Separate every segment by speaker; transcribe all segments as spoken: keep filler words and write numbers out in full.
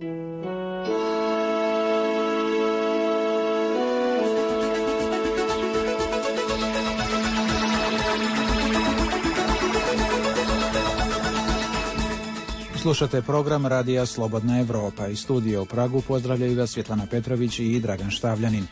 Speaker 1: Slušate program Radija Slobodna Evropa. Iz studija u Pragu pozdravljaju vas Svjetlana Petrović i Dragan Štavljanin.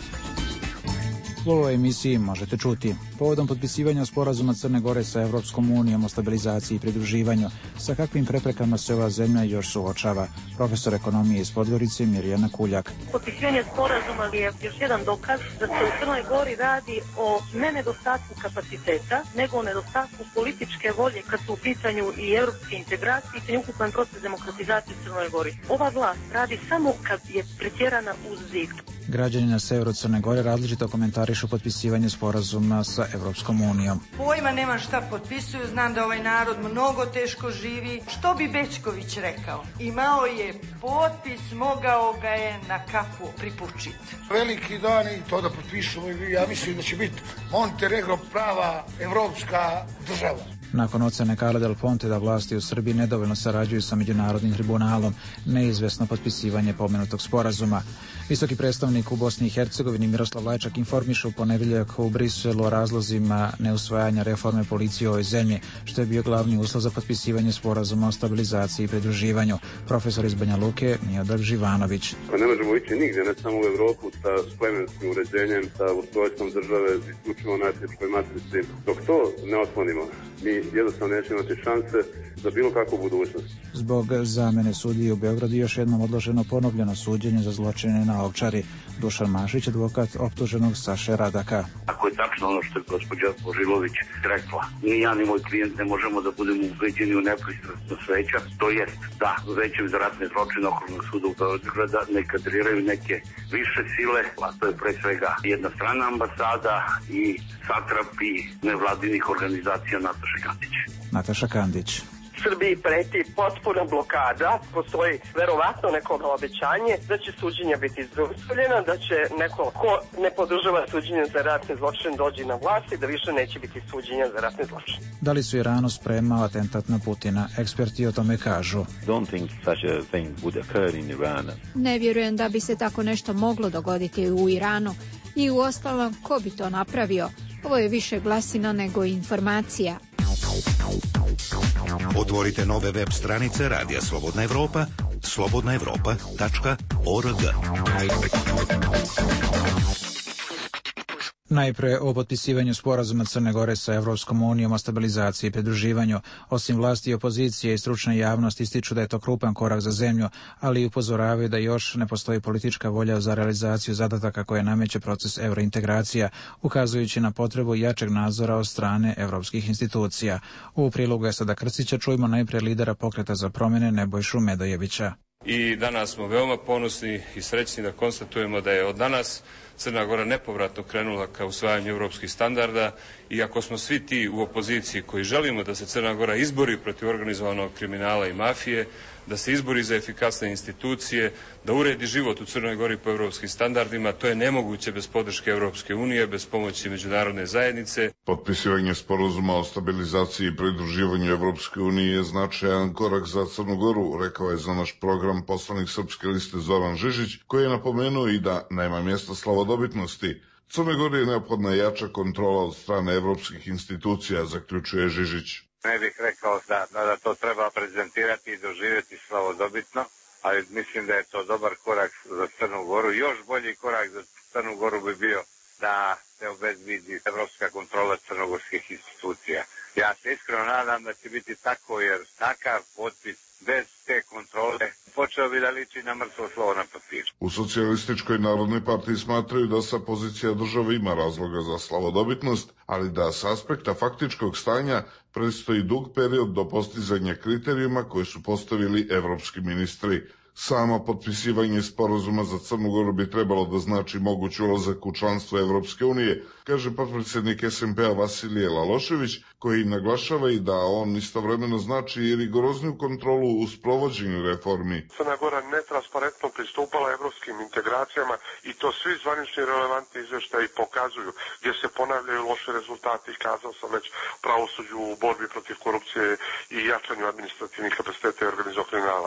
Speaker 1: U ovoj emisiji možete čuti: povodom potpisivanja sporazuma Crne Gore sa Evropskom unijom o stabilizaciji i pridruživanju, sa kakvim preprekama se ova zemlja još suočava. Profesor ekonomije iz Podgorice Mirjana Kuljak.
Speaker 2: Potpisivanje sporazuma je još jedan dokaz da se u Crnoj Gori radi o ne nedostatku kapaciteta, nego o nedostatku političke volje kad su u pitanju i evropske integracije i ukupan proces demokratizacije u Crnoj Gori. Ova vlast radi samo kad je pretjerana uz zid.
Speaker 1: Građani na severu Crne Gore različito komentarišu potpisivanje sporazuma sa Evropskom unijom.
Speaker 3: Pojma nemam šta potpisuju, znam da ovaj narod mnogo teško živi. Što bi Bećković rekao? Imao je potpis, mogao ga je na kapu pripučiti.
Speaker 4: Veliki dan i to da potpišu, ja mislim da će biti Montenegro prava evropska država.
Speaker 1: Nakon ocene Carla Del Ponte da vlasti u Srbiji nedovoljno sarađuju sa međunarodnim tribunalom, neizvesno potpisivanje pomenutog sporazuma. Visoki predstavnik u Bosni i Hercegovini Miroslav Lajčak informiše u ponedjeljak u Briselu o razlozima neusvajanja reforme policije u ovoj zemlji, što je bio glavni uslov za potpisivanje sporazuma o stabilizaciji i pridruživanju. Profesor iz Banja Luke Miodrag Živanović.
Speaker 5: Ne možemo ići nigdje, ne samo u Evropu, sa plemenskim uređenjem, sa ustrojstvom države, isključivo na etničkoj matrici. Dok to ne otklonimo, mi jednostavno nećemo imati šanse za bilo kakvu budućnost.
Speaker 1: Zbog zamene sudije u Beogradu još jednom odloženo ponovljeno suđenje za zločine na Ovčari. Dušan Mašić, advokat optuženog Saše Radaka.
Speaker 6: Ako je tačno ono što je gospođa Božilović rekla, ni ja ni moj klijent ne možemo da budemo ubeđeni u nepristrasnost veća, to jest da većem za ratne zločine Okružnog suda u Beograda ne kadriraju neke više sile, a to je pre svega jedna strana ambasada i satrapi nevladinih organizacija Nataša Kandić.
Speaker 1: Nataša Kandić.
Speaker 7: Srbiji preti potpuna blokada, postoji verovatno neko obećanje da će suđenja biti zaustavljena, da će neko ko ne podržava suđenje za ratne zločine dođi na vlast i da više neće biti suđenja za ratne zločine.
Speaker 1: Da li su Iranu spremao atentat na Putina? Eksperti o tome kažu.
Speaker 8: Don't think such a thing would occur in Iran.
Speaker 9: Ne vjerujem da bi se tako nešto moglo dogoditi u Iranu i u ostalom ko bi to napravio. Ovo je više glasina nego informacija.
Speaker 10: Otvorite nove web stranice Radija Slobodna Evropa, slobodna evropa tačka org.
Speaker 1: Najpre o potpisivanju sporazuma Crne Gore sa Evropskom unijom o stabilizaciji i pridruživanju. Osim vlasti i opozicije i stručna javnost ističu da je to krupan korak za zemlju, ali i upozoravaju da još ne postoji politička volja za realizaciju zadataka koje nameće proces eurointegracija, ukazujući na potrebu jačeg nadzora od strane evropskih institucija. U prilogu Esada Krstića čujemo najprije lidera Pokreta za promjene Nebojšu Medojevića.
Speaker 11: I danas smo veoma ponosni i srećni da konstatujemo da je od danas Crna Gora nepovratno krenula ka usvajanju europskih standarda i ako smo svi ti u opoziciji koji želimo da se Crna Gora izbori protiv organizovanog kriminala i mafije, da se izbori za efikasne institucije, da uredi život u Crnoj Gori po europskim standardima, to je nemoguće bez podrške Evropske unije, bez pomoći međunarodne zajednice.
Speaker 12: Potpisivanje sporazuma o stabilizaciji i pridruživanju Evropske unije je značajan korak za Crnu Goru, rekao je za naš program poslanik Srpske liste Zoran Žižić, koji je napomenuo i da nema mjesta slavodobitnosti. Crnoj Gori je neophodna jača kontrola od strane evropskih institucija, zaključuje Žižić.
Speaker 13: Ne bih rekao da, da, da to treba prezentirati i doživjeti slavodobitno, ali mislim da je to dobar korak za Crnu Goru. Još bolji korak za Crnu Goru bi bio da se obezbedi evropska kontrola crnogorskih institucija. Ja se iskreno nadam da će biti tako, jer takav potpis bez te kontrole počeo bi da liči na mrtvo slovo na papiru.
Speaker 12: U Socijalističkoj narodnoj partiji smatraju da sa pozicija države ima razloga za slavodobitnost, ali da s aspekta faktičkog stanja predstoji dug period do postizanja kriterijuma koje su postavili evropski ministri. Samo potpisivanje sporazuma za Crnu Goru bi trebalo da znači mogući ulazak u članstvo Evropske unije, kaže potpredsjednik es em pe-a Vasilije Lalošević, koji naglašava i da on istovremeno znači i rigorozniju kontrolu u sprovođenju reformi.
Speaker 14: Crna Gora netransparentno pristupala evropskim integracijama i to svi zvanični relevantni izvještaji pokazuju, gdje se ponavljaju loše rezultati, kazao sam već, pravosuđu u borbi protiv korupcije i jačanju administrativnih kapaciteta i organizovanog kriminala.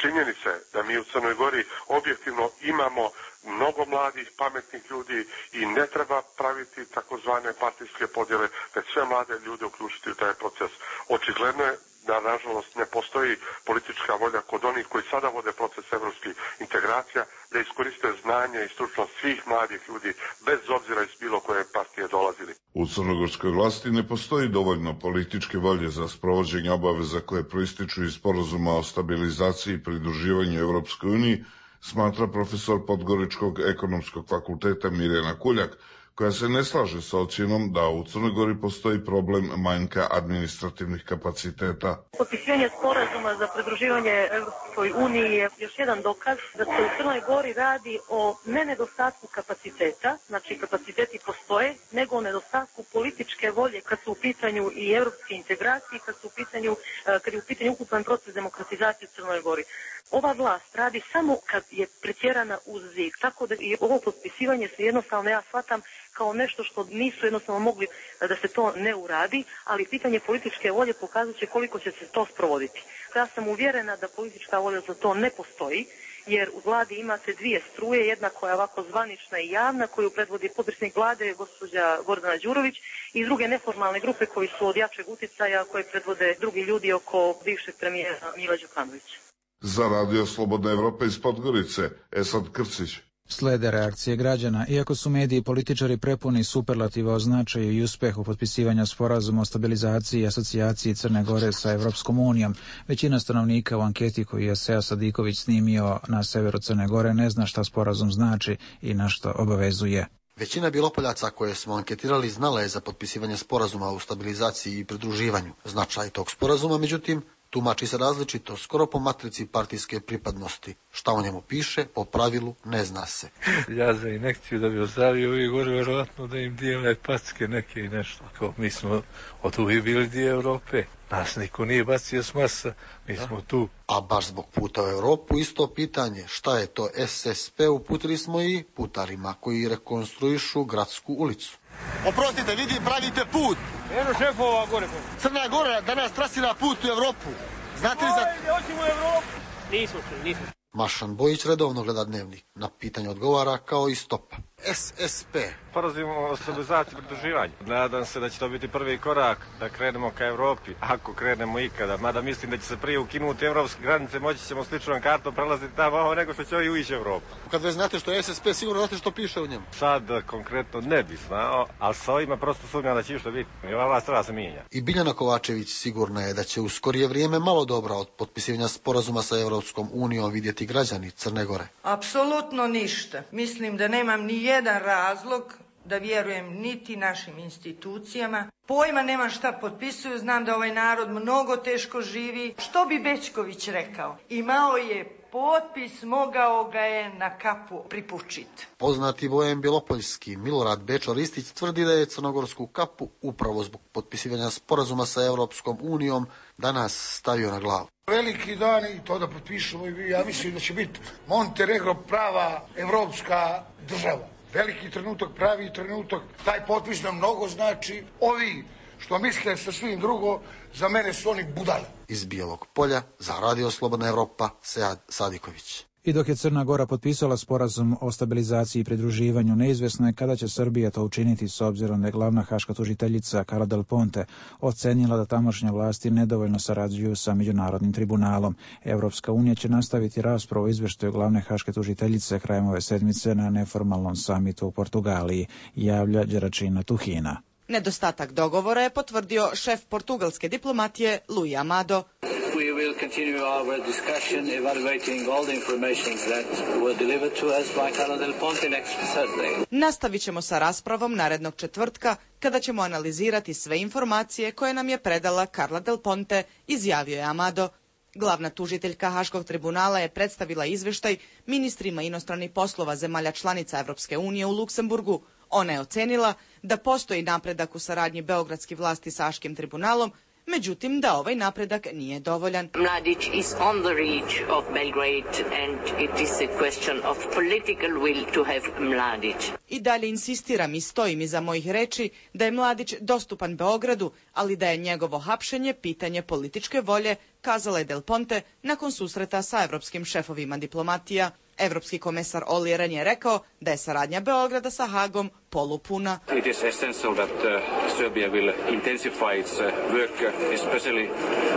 Speaker 14: činjenice da mi u Crnoj Gori objektivno imamo mnogo mladih, pametnih ljudi i ne treba praviti takozvane partijske podjele, već sve mlade ljude uključiti u taj proces. Očigledno je da, nažalost, ne postoji politička volja kod onih koji sada vode proces evropskih integracija, da iskoriste znanje i stručnost svih mladih ljudi, bez obzira iz bilo koje partije dolazili.
Speaker 12: U crnogorskoj vlasti ne postoji dovoljno političke volje za sprovođenje obaveza koje proističu iz sporazuma o stabilizaciji i pridruživanju Evropskoj uniji, smatra profesor Podgoričkog ekonomskog fakulteta Mirjana Kuljak, koja se ne slaže sa ocjenom da u Crnoj Gori postoji problem manjka administrativnih kapaciteta.
Speaker 2: Potpisivanje sporazuma za pridruživanje Europskoj uniji je još jedan dokaz da se u Crnoj Gori radi o ne nedostatku kapaciteta, znači kapaciteti postoje, nego o nedostatku političke volje kad su u pitanju i europske integracije, kad su u pitanju, kad je u pitanju ukupan proces demokratizacije u Crnoj Gori. Ova vlast radi samo kad je pretjerana uz zid, tako da i ovo potpisivanje se jednostavno ja shvatam kao nešto što nisu jednostavno mogli da se to ne uradi, ali pitanje političke volje pokazat će koliko će se to sprovoditi. Ja sam uvjerena da politička volja za to ne postoji, jer u vladi imate dvije struje, jedna koja je ovako zvanična i javna, koju predvodi potpredsjednik vlade, gospođa Gordana Đurović, i druge neformalne grupe koji su od jačeg utjecaja, koje predvode drugi ljudi oko bivšeg premijera Mila Đukanovića.
Speaker 12: Za Radio Slobodna Evropa iz Podgorice, Esad Krcić.
Speaker 1: Slede reakcije građana. Iako su mediji i političari prepuni superlativa o značaju i uspehu potpisivanja sporazuma o stabilizaciji i asocijaciji Crne Gore sa Evropskom unijom, većina stanovnika u anketi koju je Sead Sadiković snimio na severu Crne Gore ne zna šta sporazum znači i na što obavezuje.
Speaker 15: Većina Bilopoljaca koje smo anketirali znala je za potpisivanje sporazuma o stabilizaciji i pridruživanju. Značaj tog sporazuma, međutim, tumači se različito, skoro po matrici partijske pripadnosti. Šta o njemu piše, po pravilu, ne zna se.
Speaker 16: Ja za inekciju da bi ozdravio uvijek gore, verovatno da im dijele packe neke i nešto. Kao mi smo od uvijek bili dio Evrope. Nas niko nije bacio s Marsa, mi smo tu.
Speaker 15: A baš zbog puta u Europu isto pitanje, šta je to S S P, uputili smo i putarima koji rekonstruišu gradsku ulicu.
Speaker 17: Oprostite, vidi, pravite put.
Speaker 18: Eno šefova gore.
Speaker 17: Crna Gora danas trasira put u Evropu. Znate li za...
Speaker 18: Ajde, hoćemo u Evropu. Nismo se, nismo.
Speaker 15: Mašan Bojić redovno gleda Dnevnik. Na pitanje odgovara kao i Stopa. S S P.
Speaker 19: Sporazum o stabilizaciji i pridruživanju. Nadam se da će to biti prvi korak da krenemo ka Evropi, ako krenemo ikada. Mada mislim da će se prije ukinuti evropske granice, moći ćemo sličnom kartom prelaziti tamo nego što će ovi ući u Evropu.
Speaker 17: Kad već znate što je S S P, sigurno znate što piše u njemu.
Speaker 19: Sad konkretno ne bi znao, ali sa ovima prosto sumnjam da će što biti. I ova vlast treba se mijenja.
Speaker 15: I Biljana Kovačević sigurna je da će u skorije vrijeme malo dobra od potpisivanja sporazuma sa Evropskom unijom vidjeti građani Crne Gore.
Speaker 3: Apsolutno ništa. Mislim da nemam ni jedan razlog da vjerujem niti našim institucijama. Pojma nemam šta potpisuju, znam da ovaj narod mnogo teško živi. Što bi Bečković rekao? Imao je potpis, mogao ga je na kapu pripučit.
Speaker 15: Poznati vojen Bilopoljski Milorad Bečo Ristić tvrdi da je crnogorsku kapu upravo zbog potpisivanja sporazuma sa Evropskom unijom danas stavio na glavu.
Speaker 4: Veliki dan i to da potpišemo i ja mislim da će biti Montenegro prava evropska država. Veliki trenutak, pravi trenutak, taj potpis nam mnogo znači. Ovi što misle sa svim drugo, za mene su oni budale.
Speaker 15: Iz Bijelog Polja za Radio Slobodna Evropa, Sead Sadiković.
Speaker 1: I dok je Crna Gora potpisala sporazum o stabilizaciji i pridruživanju, neizvjesno je kada će Srbija to učiniti s obzirom da je glavna haška tužiteljica Carla Del Ponte ocenila da tamošnje vlasti nedovoljno sarađuju sa Međunarodnim tribunalom. Evropska unija će nastaviti raspravu o izvještaju glavne haške tužiteljice krajem ove sedmice na neformalnom samitu u Portugaliji, javlja Đeračina Tuhina.
Speaker 20: Nedostatak dogovora je potvrdio šef portugalske diplomatije Luis Amado.
Speaker 21: We will continue our discussion evaluating all the information that were delivered to us by Carla Del Ponte next Thursday.
Speaker 20: Nastavit ćemo sa raspravom narednog četvrtka kada ćemo analizirati sve informacije koje nam je predala Carla Del Ponte, izjavio je Amado. Glavna tužiteljka Haškog tribunala je predstavila izvještaj ministrima inostranih poslova zemalja članica Evropske unije u Luksemburgu. Ona je ocenila da postoji napredak u saradnji beogradskih vlasti sa Haškim tribunalom, međutim da ovaj napredak nije dovoljan.
Speaker 5: Mladić is on the reach of Belgrade and it is a question of political will to have Mladić.
Speaker 20: I dalje insistiram i stojim iza mojih reči da je Mladić dostupan Beogradu, ali da je njegovo hapšenje pitanje političke volje, kazala je Del Ponte nakon susreta sa evropskim šefovima diplomatija. Evropski komesar Olli Rehn je rekao da je saradnja Beograda sa Hagom polupuna.
Speaker 22: It is essential that uh, Serbia will intensify its uh, work, uh, especially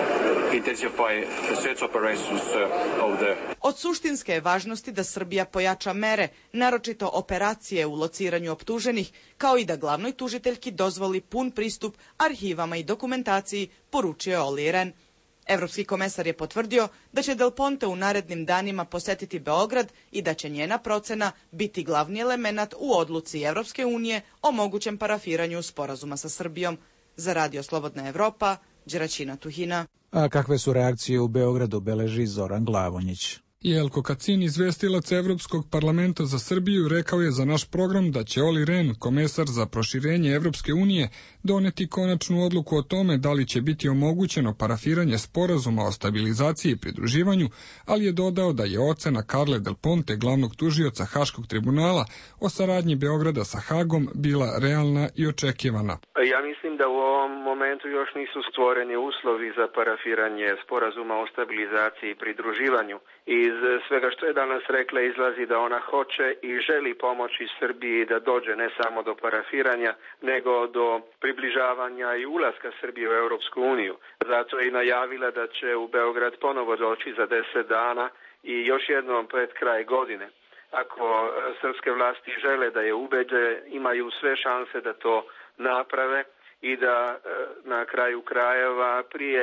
Speaker 22: intensify the search operations uh, of the...
Speaker 20: Od suštinske je važnosti da Srbija pojača mere, naročito operacije u lociranju optuženih, kao i da glavnoj tužiteljki dozvoli pun pristup arhivama i dokumentaciji, poručio je Olli Rehn. Evropski komesar je potvrdio da će Del Ponte u narednim danima posetiti Beograd i da će njena procena biti glavni element u odluci Evropske unije o mogućem parafiranju sporazuma sa Srbijom. Za Radio Slobodna Evropa, Đeraćina Tuhina.
Speaker 1: A kakve su reakcije u Beogradu, beleži Zoran Glavonjić.
Speaker 23: Jelko Kacin, izvestilac Evropskog parlamenta za Srbiju, rekao je za naš program da će Olli Rehn, komesar za proširenje Evropske unije, doneti konačnu odluku o tome da li će biti omogućeno parafiranje sporazuma o stabilizaciji i pridruživanju, ali je dodao da je ocena Carle Del Ponte, glavnog tužioca Haškog tribunala, o saradnji Beograda sa Hagom bila realna i očekivana.
Speaker 24: Ja mislim da u ovom momentu još nisu stvoreni uslovi za parafiranje sporazuma o stabilizaciji i pridruživanju. Iz svega što je danas rekla izlazi da ona hoće i želi pomoći Srbiji da dođe ne samo do parafiranja, nego do približavanja i ulaska Srbije u Europsku uniju. Zato je i najavila da će u Beograd ponovo doći za deset dana i još jednom pred kraj godine. Ako srpske vlasti žele da je ubede, imaju sve šanse da to naprave i da na kraju krajeva prije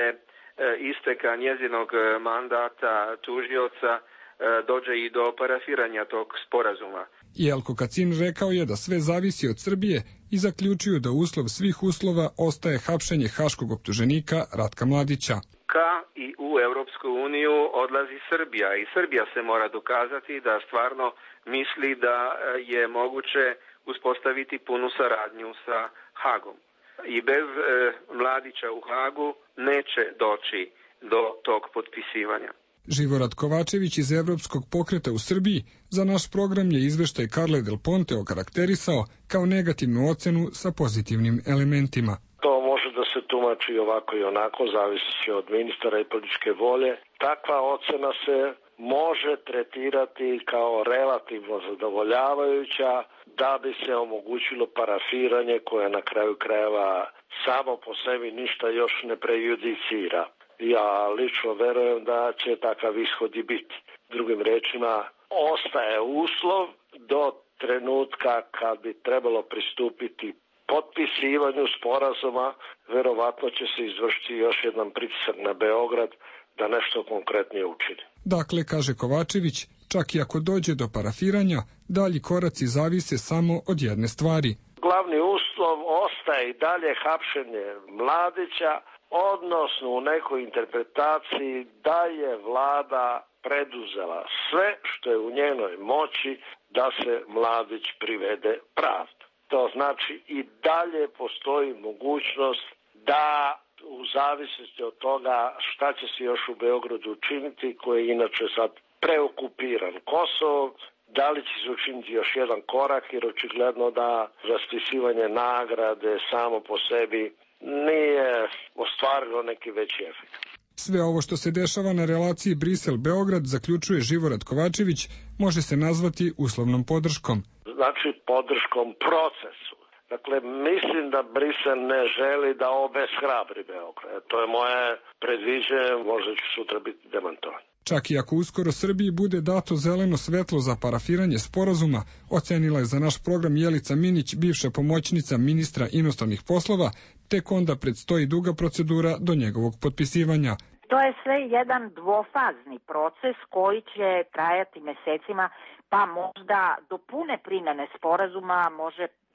Speaker 24: isteka njezinog mandata tužioca dođe i do parafiranja tog sporazuma.
Speaker 23: Jelko Kacin rekao je da sve zavisi od Srbije i zaključio da uslov svih uslova ostaje hapšenje haškog optuženika Ratka Mladića.
Speaker 24: Ka i u Europsku uniju odlazi Srbija i Srbija se mora dokazati da stvarno misli da je moguće uspostaviti punu saradnju sa Hagom. I bez e, Mladića u Hagu neće doći do tog potpisivanja.
Speaker 23: Živorad Kovačević iz Evropskog pokreta u Srbiji za naš program je izveštaj Carle Del Ponte okarakterisao kao negativnu ocenu sa pozitivnim elementima.
Speaker 25: To može da se tumači ovako i onako, zavisi od ministara i političke volje. Takva ocena se može tretirati kao relativno zadovoljavajuća da bi se omogućilo parafiranje koje na kraju krajeva samo po sebi ništa još ne prejudicira. Ja lično verujem da će takav ishod i biti. Drugim rečima, ostaje uslov do trenutka kad bi trebalo pristupiti potpisivanju sporazuma, verovatno će se izvršiti još jedan pritisak na Beograd da nešto konkretnije učini.
Speaker 23: Dakle, kaže Kovačević, čak i ako dođe do parafiranja, dalji koraci zavise samo od jedne stvari.
Speaker 25: Glavni uslov ostaje i dalje hapšenje Mladića, odnosno u nekoj interpretaciji da je vlada preduzela sve što je u njenoj moći da se Mladić privede pravdi. To znači i dalje postoji mogućnost da u zavisnosti od toga šta će se još u Beogradu učiniti, koji je inače sad preokupiran Kosovo, da li će se učiniti još jedan korak, jer očigledno da raspisivanje nagrade samo po sebi nije ostvarilo neki veći efekt.
Speaker 23: Sve ovo što se dešava na relaciji Brisel-Beograd, zaključuje Živorad Kovačević, može se nazvati uslovnom podrškom.
Speaker 25: Znači podrškom procesu. Dakle, mislim da Brisel ne želi da obeshrabri Beograd. To je moje predviđenje, možda će sutra biti demantovan.
Speaker 23: Čak i ako uskoro Srbiji bude dato zeleno svetlo za parafiranje sporazuma, ocenila je za naš program Jelica Minić, bivša pomoćnica ministra inostranih poslova, tek onda predstoji duga procedura do njegovog potpisivanja.
Speaker 26: To je sve jedan dvofazni proces koji će trajati mesecima, pa možda do pune primene sporazuma može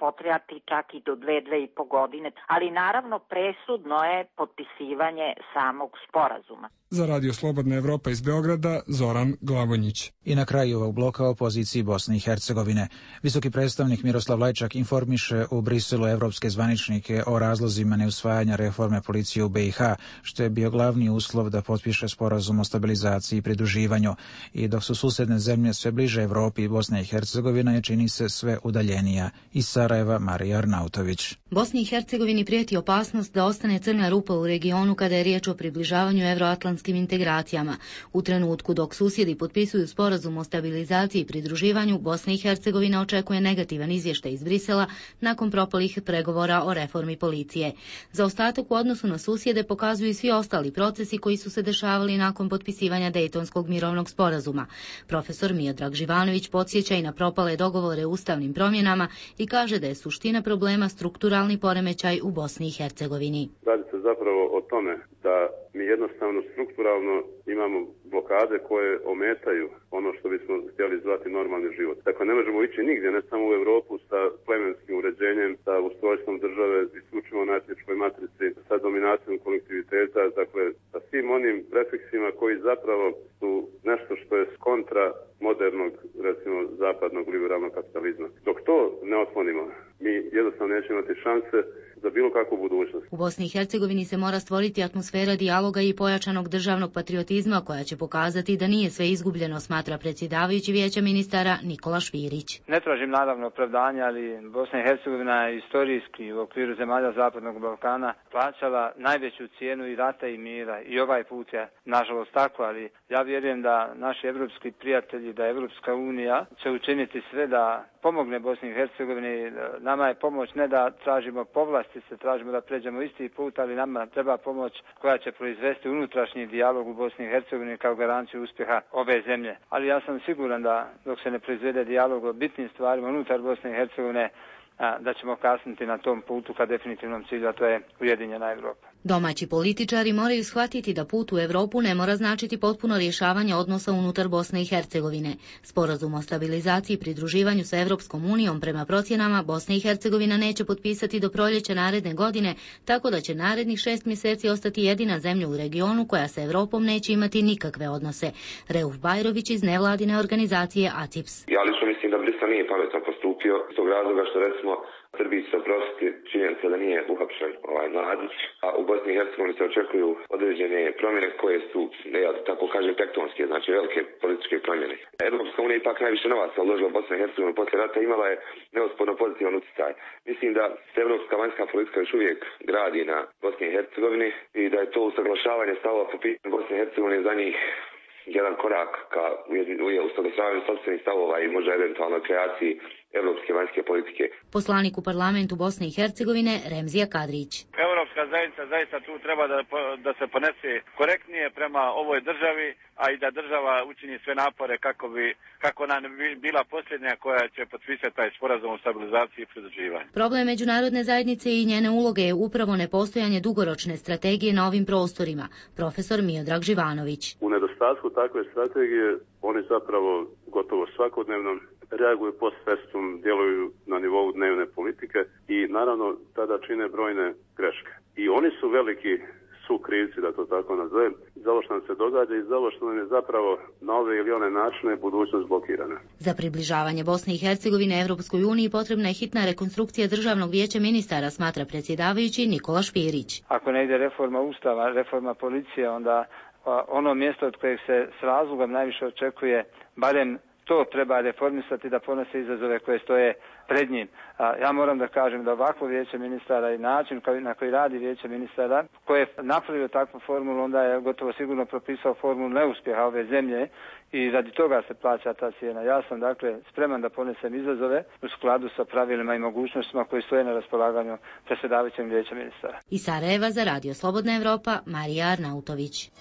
Speaker 26: potrajati čak i do dve, dve i po godine, ali naravno presudno je potpisivanje samog sporazuma.
Speaker 23: Za Radio Slobodna Evropa iz Beograda, Zoran Glavonjić.
Speaker 1: I na kraju ovog bloka o poziciji Bosne i Hercegovine. Visoki predstavnik Miroslav Lajčak informiše u Briselu evropske zvaničnike o razlozima neusvajanja reforme policije u B i H, što je bio glavni uslov da potpiše sporazum o stabilizaciji i pridruživanju. I dok su susedne zemlje sve bliže Evropi, Bosna i Hercegovina je čini se sve udaljenija. Iz Sarajeva, Marija Arnautović.
Speaker 6: Bosni i Hercegovini prijeti opasnost da ostane crna rupa u regionu kada je riječ o približavanju evroatlantskim integracijama. U trenutku dok susjedi potpisuju sporazum o stabilizaciji i pridruživanju, Bosna i Hercegovina očekuje negativan izvještaj iz Brisela nakon propalih pregovora o reformi policije. Za ostatak u odnosu na susjede pokazuju i svi ostali procesi koji su se dešavali nakon potpisivanja Dejtonskog mirovnog sporazuma. Profesor Miodrag Živanović podsjeća i na propale dogovore o ustavnim promjenama i kaže da je suština problema strukturalni poremećaj u Bosni i Hercegovini.
Speaker 7: Radi se zapravo o tome da mi jednostavno strukturalno imamo blokade koje ometaju ono što bismo htjeli zvati normalni život. Dakle, ne možemo ići nigdje, ne samo u Europu sa plemenskim uređenjem, sa ustrojstvom države, isključivo na etničkoj matrici, sa dominacijom kolektiviteta, dakle, sa svim onim prefiksima koji zapravo su nešto što je kontra modernog, recimo, zapadnog liberalnog kapitalizma. Dok to ne otklonimo, mi jednostavno nećemo imati šanse za bilo kakvu budućnost.
Speaker 6: U Bosni i Hercegovini se mora stvoriti atmosfera dijaloga i pojačanog državnog patriotizma koja će pokazati da nije sve izgubljeno, smatra predsjedavajući Vijeća ministara Nikola Špirić.
Speaker 8: Ne tražim naravno opravdanja, ali Bosna i Hercegovina je istorijski u okviru zemalja Zapadnog Balkana plaćala najveću cijenu i rata i mira i ovaj put je nažalost tako, ali ja vjerujem da naši evropski prijatelji, da Evropska unija će učiniti sve da pomogne Bosni i Hercegovini. Nama je pomoć ne da tražimo povlastice, tražimo da pređemo isti put, ali nama treba pomoć koja će proizvesti unutrašnji dijalog u Bosni i Hercegovini kao garanciju uspjeha ove zemlje. Ali ja sam siguran da dok se ne proizvede dijalog o bitnim stvarima unutar Bosne i Hercegovine, da ćemo kasniti na tom putu ka definitivnom cilju, a to je ujedinjena Evropa.
Speaker 6: Domaći političari moraju shvatiti da put u Europu ne mora značiti potpuno rješavanje odnosa unutar Bosne i Hercegovine. Sporazum o stabilizaciji i pridruživanju sa Europskom unijom prema procjenama Bosna i Hercegovina neće potpisati do proljeća naredne godine, tako da će narednih šest mjeseci ostati jedina zemlja u regionu koja sa Europom neće imati nikakve odnose. Reuf Bajrović iz nevladine organizacije A C I P S.
Speaker 9: Ja lično mislim da Brisel nije pametno postupio iz tog razloga što recimo Srbiji se oprostiti činjenica da nije uhapšen ovaj mladić, a u Bosni i Hercegovini se očekuju određene promjene koje su, ja tako kažem, tektonske, znači velike političke promjene. Evropska unija ipak najviše novaca uložila u Bosnu i Hercegovinu poslije rata, imala je neosporno pozitivan utjecaj. Mislim da se evropska vanjska politika još uvijek gradi na Bosni i Hercegovini i da je to usaglašavanje stavova po pitanju Bosne i Hercegovine za njih jedan korak ka usaglašavanju sopstvenih stavova i možda eventualno kreaciji evropske vanjske politike.
Speaker 6: Poslanik u parlamentu Bosne i Hercegovine Remzija Kadrić.
Speaker 10: Europska zajednica zaista tu treba da, da se ponese korektnije prema ovoj državi, a i da država učini sve napore kako bi kako nam bila posljednja koja će potpisati taj sporazum o stabilizaciji i pridruživanju.
Speaker 6: Problem međunarodne zajednice i njene uloge je upravo nepostojanje dugoročne strategije na ovim prostorima. Profesor Miodrag Živanović.
Speaker 7: U nedostatku takve strategije oni zapravo gotovo svakodnevno reaguju post festum, djeluju na nivou dnevne politike i naravno tada čine brojne greške. I oni su veliki sukrivci, da to tako nazovem, za ovo što nam se događa i za ovo što nam je zapravo na ove ili one načine budućnost blokirana.
Speaker 6: Za približavanje Bosne i Hercegovine Evropskoj uniji potrebna je hitna rekonstrukcija Državnog vijeća ministara, smatra predsjedavajući Nikola Špirić.
Speaker 8: Ako ne ide reforma ustava, reforma policije, onda ono mjesto od kojeg se s razlogom najviše očekuje, barem to treba reformisati da ponose izazove koje stoje pred njim. Ja moram da kažem da ovakvo vijeće ministara i način na koji radi vijeće ministara, koje je napravio takvu formulu, onda je gotovo sigurno propisao formulu neuspjeha ove zemlje i radi toga se plaća ta cijena. Ja sam dakle spreman da ponesem izazove u skladu sa pravilima i mogućnostima koji stoje na raspolaganju predsjedavajućeg vijeća ministara.
Speaker 6: Iz Sarajeva za Radio Slobodna Evropa, Marija Arnautović.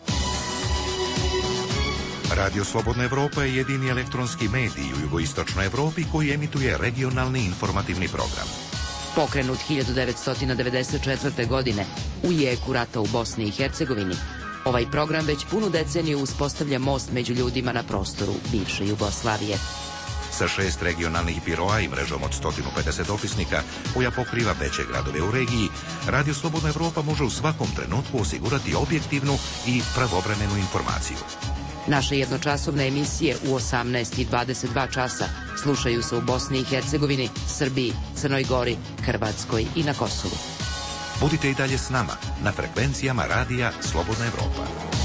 Speaker 11: Radio Slobodna Evropa je jedini elektronski medij u jugoistočnoj Evropi koji emituje regionalni informativni program.
Speaker 27: Pokrenut hiljadu devetsto devedeset četvrte. godine u jeku rata u Bosni i Hercegovini, ovaj program već punu deceniju uspostavlja most među ljudima na prostoru bivše Jugoslavije.
Speaker 11: sa šest regionalnih biroa i mrežom od sto pedeset opisnika koja pokriva veće gradove u regiji, Radio Slobodna Evropa može u svakom trenutku osigurati objektivnu i pravovremenu informaciju.
Speaker 27: Naše jednočasovne emisije u osamnaest i dvadeset dva časa slušaju se u Bosni i Hercegovini, Srbiji, Crnoj Gori, Hrvatskoj i na Kosovu.
Speaker 11: Budite i dalje s nama na frekvencijama Radija Slobodna Evropa.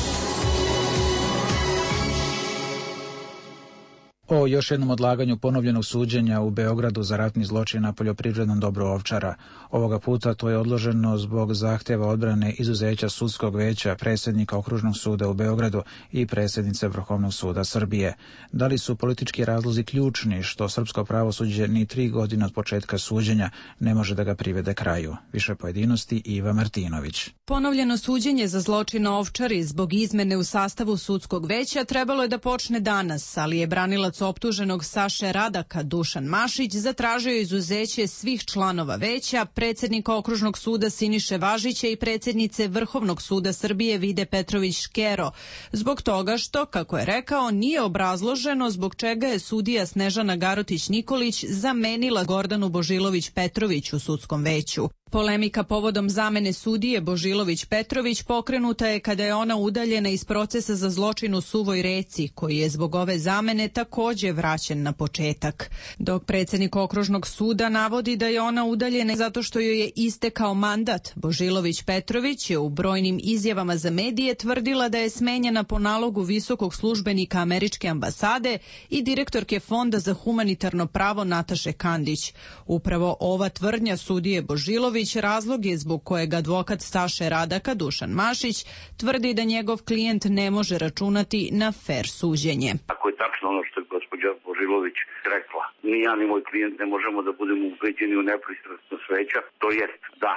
Speaker 1: O još jednom odlaganju ponovljenog suđenja u Beogradu za ratni zločin na poljoprivrednom dobru Ovčara. Ovoga puta to je odloženo zbog zahtjeva odbrane izuzeća sudskog veća, predsjednika Okružnog suda u Beogradu i predsjednice Vrhovnog suda Srbije. Da li su politički razlozi ključni što srpsko pravosuđe ni tri godine od početka suđenja ne može da ga privede kraju? Više pojedinosti Iva Martinović.
Speaker 2: Ponovljeno suđenje za zločin na Ovčari zbog izmene u sastavu sudskog veća trebalo je da počne danas, ali je branilac optuženog Saše Radaka Dušan Mašić zatražio izuzeće svih članova veća, predsjednika Okružnog suda Siniše Važića i predsjednice Vrhovnog suda Srbije Vide Petrović Škero, zbog toga što, kako je rekao, nije obrazloženo zbog čega je sudija Snežana Garotić Nikolić zamenila Gordanu Božilović Petrović u sudskom veću. Polemika povodom zamene sudije Božilović Petrović pokrenuta je kada je ona udaljena iz procesa za zločin u Suvoj Reci, koji je zbog ove zamene također vraćen na početak. Dok predsjednik Okružnog suda navodi da je ona udaljena zato što joj je istekao mandat, Božilović Petrović je u brojnim izjavama za medije tvrdila da je smenjena po nalogu visokog službenika američke ambasade i direktorke Fonda za humanitarno pravo Nataše Kandić. Upravo ova tvrdnja sudije Božilović razlog je zbog kojeg advokat Saše Radaka Dušan Mašić tvrdi da njegov klijent ne može računati na fer suđenje.
Speaker 12: Ako je tačno ono što je gospođa Božilović rekla, ni ja ni moj klijent ne možemo da budemo ubeđeni u nepristrasnost veća, to jest da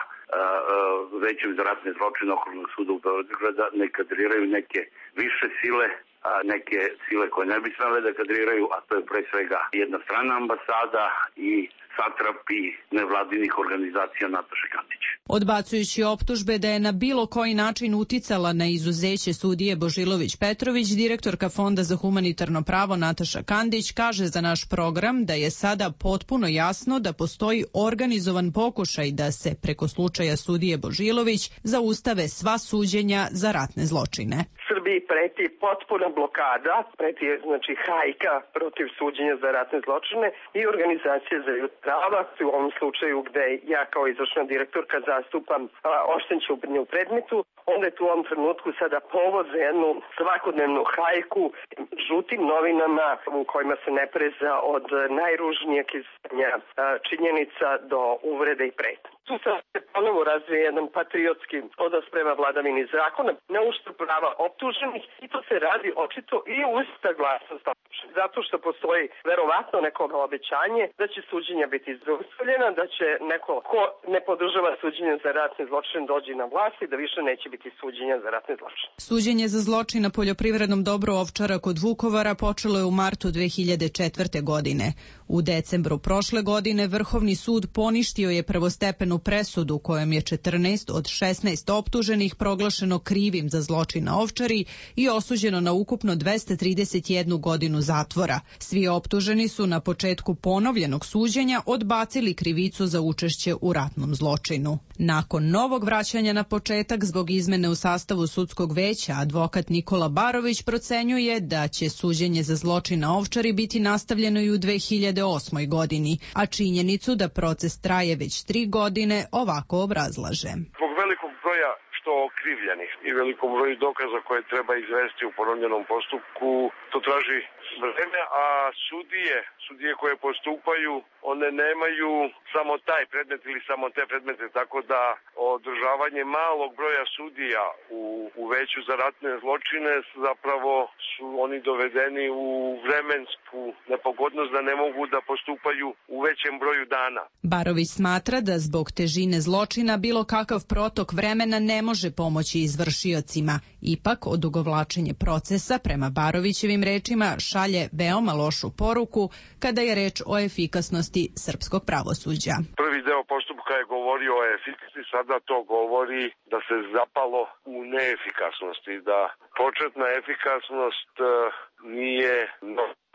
Speaker 12: većem za ratne zločine Okružnog suda u Beograda ne kadriraju neke više sile, a neke sile koje ne bi smele da kadriraju, a to je pre svega jedna strana ambasada i satrapi nevladinih organizacija Nataše Kandić.
Speaker 2: Odbacujući optužbe da je na bilo koji način uticala na izuzeće sudije Božilović Petrović, direktorka Fonda za humanitarno pravo Nataša Kandić kaže za naš program da je sada potpuno jasno da postoji organizovan pokušaj da se preko slučaja sudije Božilović zaustave sva suđenja za ratne zločine.
Speaker 13: Srbiji preti potpuna blokada, preti znači hajka protiv suđenja za ratne zločine i organizacije za ljudska prava, u ovom slučaju gde ja kao izvršna direktorka zastupam oštećenje u predmetu, onda je tu u ovom trenutku sada povod za jednu svakodnevnu hajku žutim novinama u kojima se ne preza od najružnijeg izvršenja činjenica do uvrede i pretnje. Tu se ponovo razvije jedan patriotski odnos prema vladavini zakona na uštrb prava optuženih i to se radi očito i uz saglasnost optuženih. Zato što postoji verovatno neko obećanje da će suđenja biti zaustavljena, da će neko ko ne podržava suđenje za ratne zločine dođi na vlast i da više neće biti suđenja za ratne zločine.
Speaker 2: Suđenje za zločin na poljoprivrednom dobru Ovčara kod Vukovara počelo je u martu dve hiljade četvrte. godine. U decembru prošle godine Vrhovni sud poništio je prvostepenu presudu kojom je četrnaest od šesnaest optuženih proglašeno krivim za zločin na Ovčari i osuđeno na ukupno dvesta trideset jednu godinu zatvora. Svi optuženi su na početku ponovljenog suđenja odbacili krivicu za učešće u ratnom zločinu. Nakon novog vraćanja na početak zbog izmene u sastavu sudskog veća, advokat Nikola Barović procenjuje da će suđenje za zločin na Ovčari biti nastavljeno i u dve hiljade osmoj. godini, a činjenicu da proces traje već tri godine ovako obrazlaže.
Speaker 14: Zbog velikog broja što okrivljenih i velikom broju dokaza koje treba izvesti u ponovljenom postupku, to traži vreme, a sudije, sudije koje postupaju, one nemaju samo taj predmet ili samo te predmete, tako da održavanje malog broja sudija u, u veću za ratne zločine zapravo su oni dovedeni u vremensku nepogodnost da ne mogu da postupaju u većem broju dana.
Speaker 2: Barović smatra da zbog težine zločina bilo kakav protok vremena ne može pomoći izvršiocima. Ipak, odugovlačenje procesa, prema Barovićevim rečima, šalje veoma lošu poruku kada je reč o efikasnosti srpskog pravosuđa.
Speaker 14: Prvi deo postupka je govorio o efikasnosti, sada to govori da se zapalo u neefikasnosti, da početna efikasnost nije normalno stanje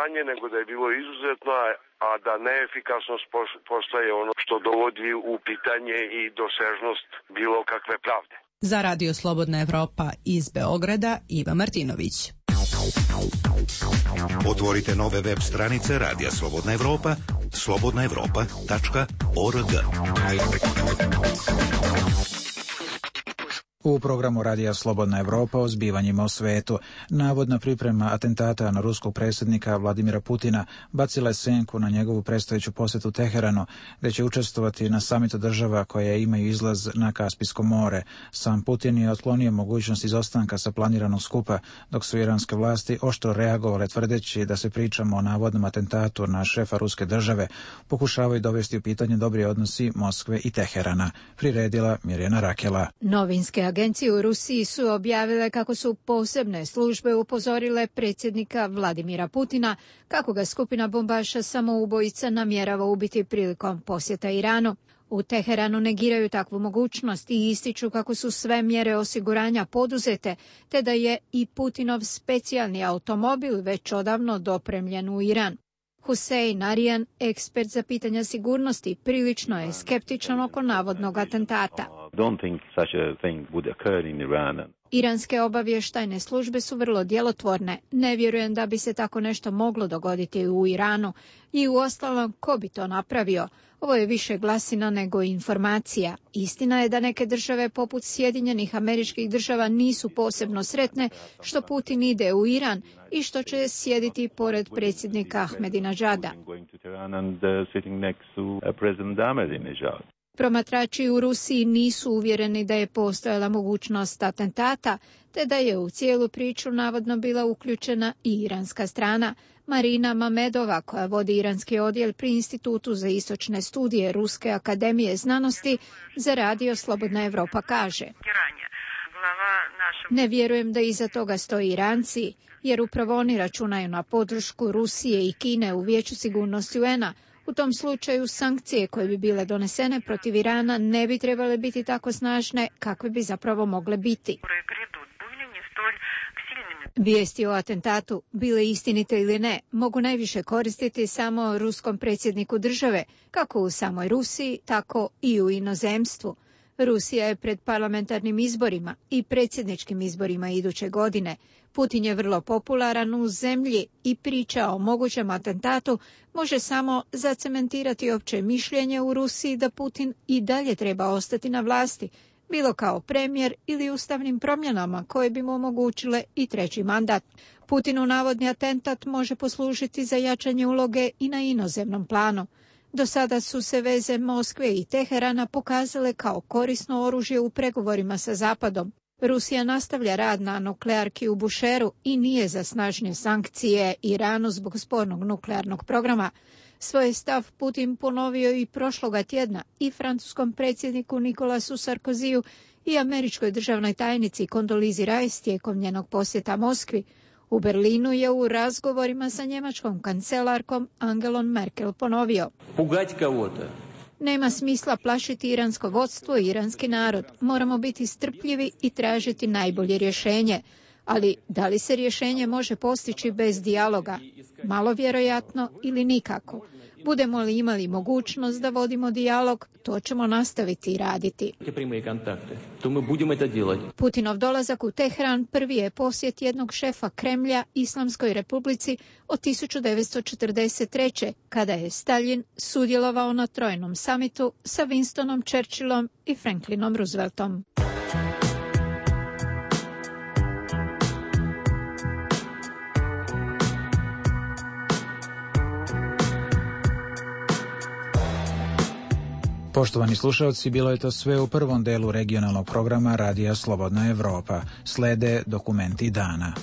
Speaker 14: stanje, nego da je bilo izuzetno, a da neefikasnost postaje ono što dovodi u pitanje i dosežnost bilo kakve pravde.
Speaker 2: Za Radio Slobodna Evropa iz Beograda, Iva Martinović.
Speaker 11: Otvorite nove web stranice Radija Slobodna Evropa, slobodna evropa tačka org.
Speaker 1: U programu Radija Slobodna Evropa o zbivanjima u svetu, navodna priprema atentata na ruskog predsjednika Vladimira Putina bacila je senku na njegovu predstojeću posjetu Teheranu, gdje će učestvovati na samitu država koje imaju izlaz na Kaspijsko more. Sam Putin je otklonio mogućnost izostanka sa planiranog skupa, dok su iranske vlasti oštro reagovale tvrdeći da se pričamo o navodnom atentatu na šefa ruske države, pokušavaju dovesti u pitanje dobri odnosi Moskve i Teherana. Priredila Mirjana Rakela.
Speaker 3: Novinske agencije u Rusiji su objavile kako su posebne službe upozorile predsjednika Vladimira Putina kako ga skupina bombaša samoubojica namjerava ubiti prilikom posjeta Iranu. U Teheranu negiraju takvu mogućnost i ističu kako su sve mjere osiguranja poduzete, te da je i Putinov specijalni automobil već odavno dopremljen u Iran. Hussein Arian, ekspert za pitanja sigurnosti, prilično je skeptičan oko navodnog atentata. Iranske obavještajne službe su vrlo djelotvorne. Ne vjerujem da bi se tako nešto moglo dogoditi u Iranu. I uostalom, ko bi to napravio? Ovo je više glasina nego informacija. Istina je da neke države poput Sjedinjenih Američkih Država nisu posebno sretne što Putin ide u Iran i što će sjediti pored predsjednika Ahmadinejada. Promatrači u Rusiji nisu uvjereni da je postojala mogućnost atentata, te da je u cijelu priču navodno bila uključena i iranska strana. Marina Mamedova, koja vodi iranski odjel pri Institutu za istočne studije Ruske akademije znanosti, za Radio Slobodna Evropa kaže: Ne vjerujem da iza toga stoji Iranci, jer upravo oni računaju na podršku Rusije i Kine u Vijeću sigurnosti U N-a. U tom slučaju sankcije koje bi bile donesene protiv Irana ne bi trebale biti tako snažne kakve bi zapravo mogle biti. Vijesti o atentatu, bile istinite ili ne, mogu najviše koristiti samo ruskom predsjedniku države, kako u samoj Rusiji, tako i u inozemstvu. Rusija je pred parlamentarnim izborima i predsjedničkim izborima iduće godine. Putin je vrlo popularan u zemlji i priča o mogućem atentatu može samo zacementirati opće mišljenje u Rusiji da Putin i dalje treba ostati na vlasti, bilo kao premijer ili ustavnim promjenama koje bi mu omogućile i treći mandat. Putinu navodni atentat može poslužiti za jačanje uloge i na inozemnom planu. Do sada su se veze Moskve i Teherana pokazale kao korisno oružje u pregovorima sa Zapadom. Rusija nastavlja rad na nuklearki u Bušeru i nije za snažnije sankcije Iranu zbog spornog nuklearnog programa. Svoj stav Putin ponovio i prošloga tjedna i francuskom predsjedniku Nikolasu Sarkoziju i američkoj državnoj tajnici Kondolizi Rice tijekom njenog posjeta Moskvi. U Berlinu je u razgovorima sa njemačkom kancelarkom Angelom Merkel ponovio: Nema smisla plašiti iransko vodstvo i iranski narod. Moramo biti strpljivi i tražiti najbolje rješenje. Ali da li se rješenje može postići bez dijaloga? Malo vjerojatno ili nikako. Budemo li imali mogućnost da vodimo dijalog, to ćemo nastaviti raditi. Putinov dolazak u Teheran prvi je posjet jednog šefa Kremlja Islamskoj republici od tisuću devetsto četrdeset treće. kada je Stalin sudjelovao na trojnom samitu sa Winstonom Churchillom i Franklinom Rooseveltom.
Speaker 1: Poštovani slušalci, bilo je to sve u prvom delu regionalnog programa Radija Slobodna Evropa. Slede dokumenti dana.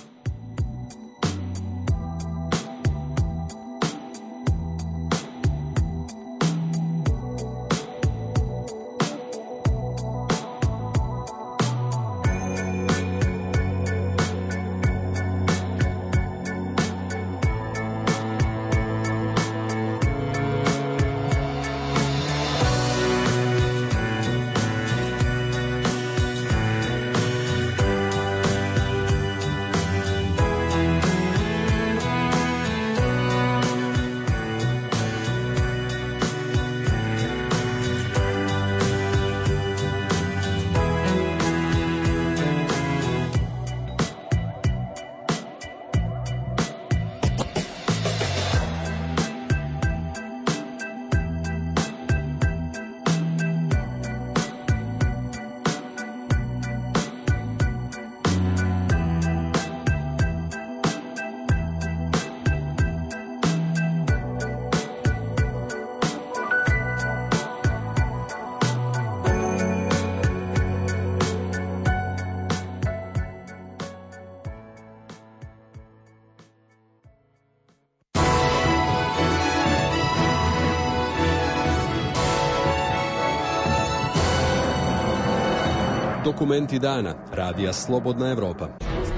Speaker 4: Dokumenti dana radija Slobodna Evropa.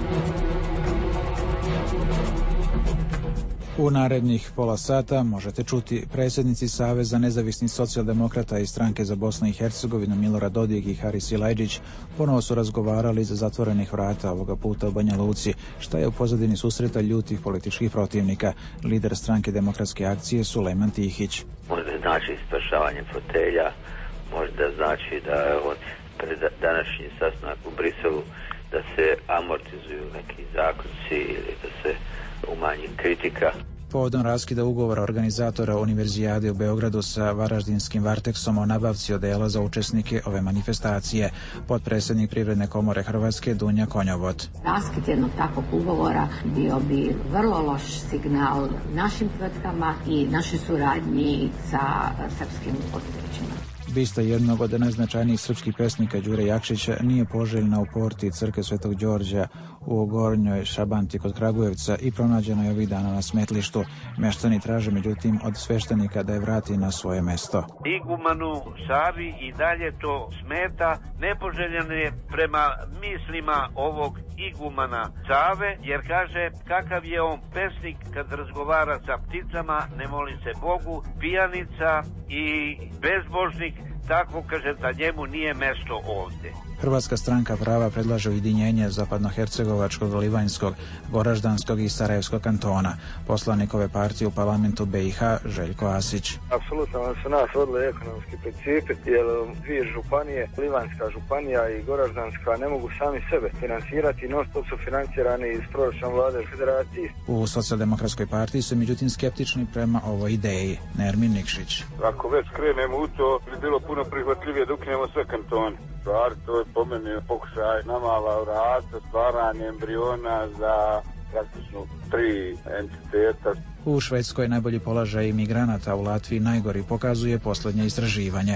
Speaker 1: U narednih pola sata možete čuti predsjednici Saveza nezavisnih socijaldemokrata i stranke za Bosnu i Hercegovinu Milorad Dodik i Haris Silajdžić ponovo su razgovarali iza zatvorenih vrata, ovoga puta u Banja Luci. Šta je u pozadini susreta ljutih političkih protivnika? Lider stranke Demokratske akcije Sulejman Tihić.
Speaker 15: Možda znači spašavanje fotelja, možda znači da od pred današnji sastanak u Briselu da se amortizuju neki zaključci ili da se umanji kritika.
Speaker 1: Povodom raskida ugovora organizatora Univerzijade u Beogradu sa varaždinskim Varteksom o nabavci odela za učesnike ove manifestacije, potpredsjednik Privredne komore Hrvatske Dunja Konjovod.
Speaker 16: Raskid jednog takvog ugovora bio bi vrlo loš signal našim tvrtkama i našoj suradnji sa srpskim poduzećima.
Speaker 1: Bista jednog od najznačajnijih srpskih pesnika Đure Jakšića nije poželjna u porti crkve Svetog Đorđa u Gornjoj Šabanti kod Kragujevca i pronađena je ovih dana na smetlištu. Meštani traže međutim od sveštenika da je vrati na svoje mesto.
Speaker 17: Igumanu Savi i dalje to smeta, nepoželjen je prema mislima ovog igumana Save, jer kaže kakav je on pesnik kad razgovara sa pticama, ne moli se Bogu, pijanica i bezbožnik, tako kaže da njemu nije mesto ovdje.
Speaker 1: Hrvatska stranka prava predlaže ujedinjenje zapadnohercegovačkog, livanjskog, goraždanskog i sarajevskog kantona. Poslanik ove partije u parlamentu B i H Željko Asić.
Speaker 18: Apsolutno su nas vodili ekonomski principi, jer dvije županije, livanjska županija i goraždanska, ne mogu sami sebe finansirati, non stop su financirani iz proračuna vlade federacije.
Speaker 1: U Socijaldemokratskoj partiji su međutim skeptični prema ovoj ideji. Nermin Nikšić.
Speaker 19: Ako već krenemo u to, bi bilo puno prihvatljivije da ukinemo sve kantone. Stvar, to je po meni pokušaj namala vrata, stvaranje embriona za praktično tri entiteta.
Speaker 1: U Švedskoj najbolji položaj imigranata, u Latviji najgori, pokazuje posljednje istraživanje.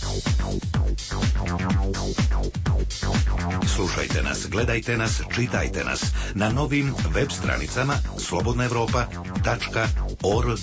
Speaker 11: Slušajte nas, gledajte nas, čitajte nas na novim web stranicama slobodna evropa tačka org.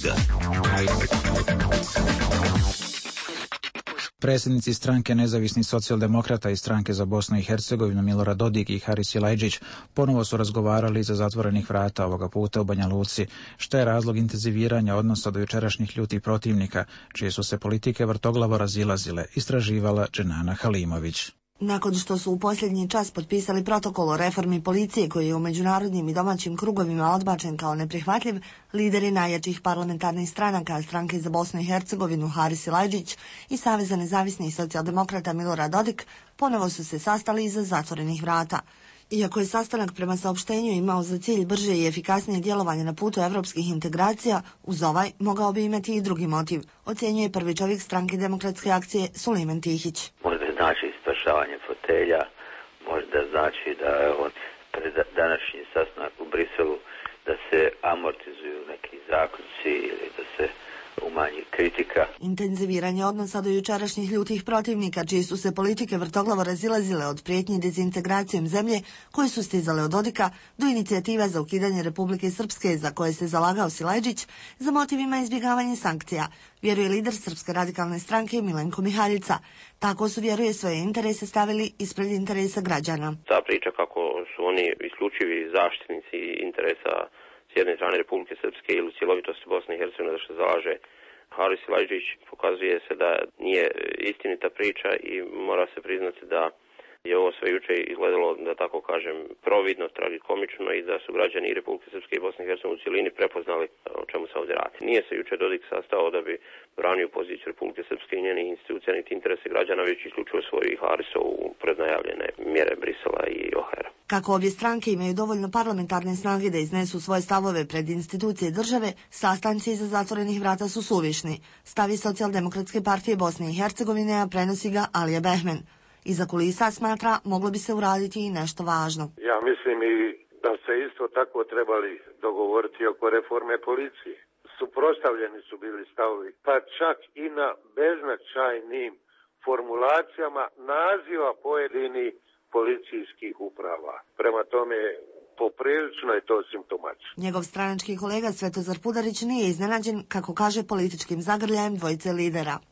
Speaker 1: Predsjednici stranke nezavisnih socijaldemokrata i stranke za Bosnu i Hercegovinu Milorad Dodik i Haris Silajdžić ponovo su razgovarali iza zatvorenih vrata, ovoga puta u Banja Luci. Šta je razlog intenziviranja odnosa do jučerašnjih ljutih protivnika, čije su se politike vrtoglavo razilazile, istraživala Dženana Halimović.
Speaker 21: Nakon što su u posljednji čas potpisali protokol o reformi policije koji je u međunarodnim i domaćim krugovima odbačen kao neprihvatljiv, lideri najjačih parlamentarnih stranaka, stranke za Bosnu i Hercegovinu Haris Silajdžić i Saveza nezavisnih socijaldemokrata Milorad Dodik ponovo su se sastali iza zatvorenih vrata. Iako je sastanak prema saopštenju imao za cilj brže i efikasnije djelovanje na putu evropskih integracija, uz ovaj mogao bi imati i drugi motiv, ocjenjuje prvi čovjek stranke Demokratske akcije Sulejman Tihić.
Speaker 15: Možda znači spašavanje fotelja, možda znači da od pred današnji sastanak u Briselu da se amortizuju neki zaključci ili da se umanji kritika.
Speaker 21: Intenziviranje odnosa do jučerašnjih ljutih protivnika, čiji su se politike vrtoglavo razilazile od prijetnji dezintegracijom zemlje koje su stizale od Dodika do inicijativa za ukidanje Republike Srpske za koje se zalagao Silajdžić za motivima izbjegavanja sankcija, vjeruje lider Srpske radikalne stranke Milenko Mihaljica. Tako su, vjeruje, svoje interese stavili ispred interesa građana.
Speaker 28: Ta priča kako su oni isključivi zaštitnici interesa s jedne strane Republike Srpske ili cjelovitosti Bosne i Hercegovine za što zalaže Haris Silajdžić, pokazuje se da nije istinita priča i mora se priznati da je ovo sve juče izgledalo, da tako kažem, providno, tragikomično i da su građani i Republike Srpske i Bosne i Hercegovine u cjelini prepoznali o čemu se ovdje radi. Nije se juče Dodik sastao da bi branio poziciju Republike Srpske i njenih institucija niti interese građana, već isključivo svoju i Harisovu prednajavljene mjere Brisela i O H R-a.
Speaker 21: Kako obje stranke imaju dovoljno parlamentarne snage da iznesu svoje stavove pred institucije države, sastanci iza zatvorenih vrata su suvišni, stavi Socijaldemokratske partije Bosne i Hercegovine, a prenosi ga Alija Behmen. Iza kulisa, smatra, moglo bi se uraditi i nešto važno.
Speaker 19: Ja mislim i da se isto tako trebali dogovoriti oko reforme policije. Suprotstavljeni su bili stavovi, pa čak i na beznačajnim formulacijama naziva pojedinih policijskih uprava. Prema tome, poprilično je to simptomačno.
Speaker 21: Njegov stranački kolega Svetozar Pudarić nije iznenađen, kako kaže, političkim zagrljajem dvojice lidera.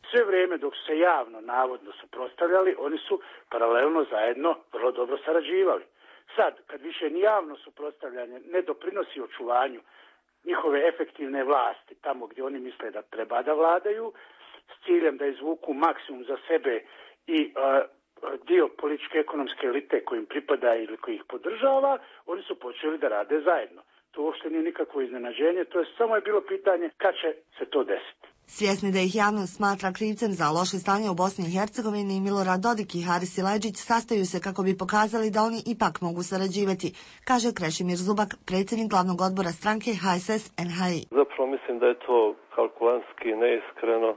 Speaker 5: Sve vrijeme dok su se javno, navodno suprotstavljali, oni su paralelno zajedno vrlo dobro sarađivali. Sad, kad više ni javno suprotstavljanje ne doprinosi očuvanju njihove efektivne vlasti, tamo gdje oni misle da treba da vladaju, s ciljem da izvuku maksimum za sebe i uh, dio političke ekonomske elite kojim pripada ili koji ih podržava, oni su počeli da rade zajedno. To uopšte nije nikakvo iznenađenje, to je samo je bilo pitanje kad će se to desiti.
Speaker 21: Svjesni da ih javnost smatra krivcem za loše stanje u Bosni i Hercegovini, Milorad Dodik i Haris Silajdžić sastaju se kako bi pokazali da oni ipak mogu sarađivati, kaže Krešimir Zubak, predsjednik glavnog odbora stranke H S S N H I.
Speaker 9: Zapravo mislim da je to kalkulantski neiskreno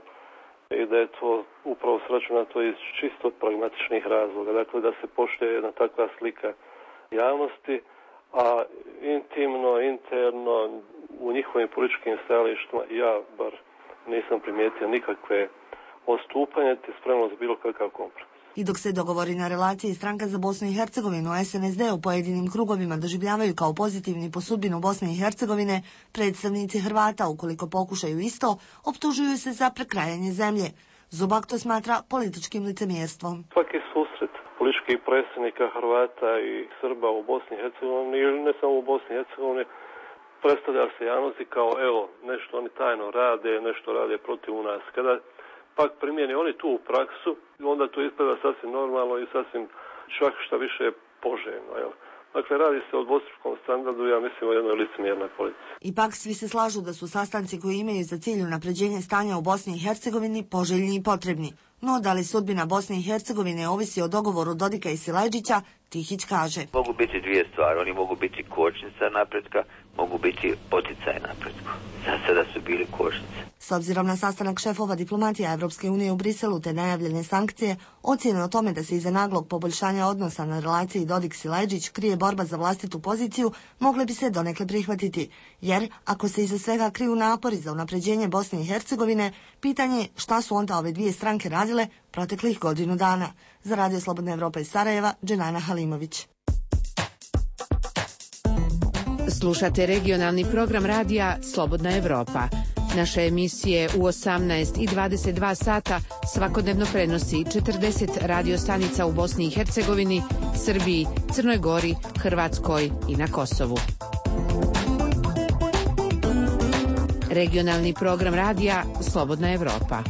Speaker 9: i da je to upravo sračunato iz čisto pragmatičnih razloga. Dakle, da se poštuje jedna takva slika javnosti, a intimno, interno, u njihovim političkim stajalištima ja bar nisam primijetio nikakve odstupanja, te spremnost bilo kakav kompromis.
Speaker 21: I dok se dogovori na relaciji stranka za Bosnu i Hercegovinu S N S D u pojedinim krugovima doživljavaju kao pozitivni po sudbinu Bosne i Hercegovine, predstavnici Hrvata, ukoliko pokušaju isto, optužuju se za prekrajanje zemlje. Zubak to smatra političkim licemjerstvom.
Speaker 9: Svaki susret političkih predstavnika Hrvata i Srba u Bosni i Hercegovini, ili ne samo u Bosni i Hercegovini, predstavlja se javnosti kao evo nešto oni tajno rade, nešto rade protiv nas. Kada pak primjeni oni tu u praksu, onda to ispada sasvim normalno i sasvim čak šta više poželjno. Jel? Dakle, radi se o dvostrukom standardu, ja mislim o jednoj licemjernoj politici.
Speaker 21: Ipak svi se slažu da su sastanci koji imaju za cilj unapređenje stanja u Bosni i Hercegovini poželjni i potrebni. No, da li sudbina Bosne i Hercegovine ovisi o dogovoru Dodika i Silajdžića, Tihić kaže.
Speaker 15: Mogu biti dvije stvari, oni mogu biti kočnica napretka, mogu biti poticaj napretku. Za sada su bili kočnice.
Speaker 21: S obzirom na sastanak šefova diplomatija Evropske unije u Briselu te najavljene sankcije, ocjene o tome da se iza naglog poboljšanja odnosa na relaciji Dodik-Silajdžić krije borba za vlastitu poziciju, mogle bi se donekle prihvatiti. Jer, ako se iza svega kriju napori za unapređenje Bosne i Hercegovine, pitanje je šta su onda ove dvije stranke radile proteklih godinu dana. Za Radio Slobodna Evropa iz Sarajeva, Dženana Halimović.
Speaker 27: Slušate regionalni program radija Slobodna Evropa. Naše emisije u osamnaest i dvadeset dva sata svakodnevno prenosi četrdeset radio stanica u Bosni i Hercegovini, Srbiji, Crnoj Gori, Hrvatskoj i na Kosovu. Regionalni program radija Slobodna Evropa.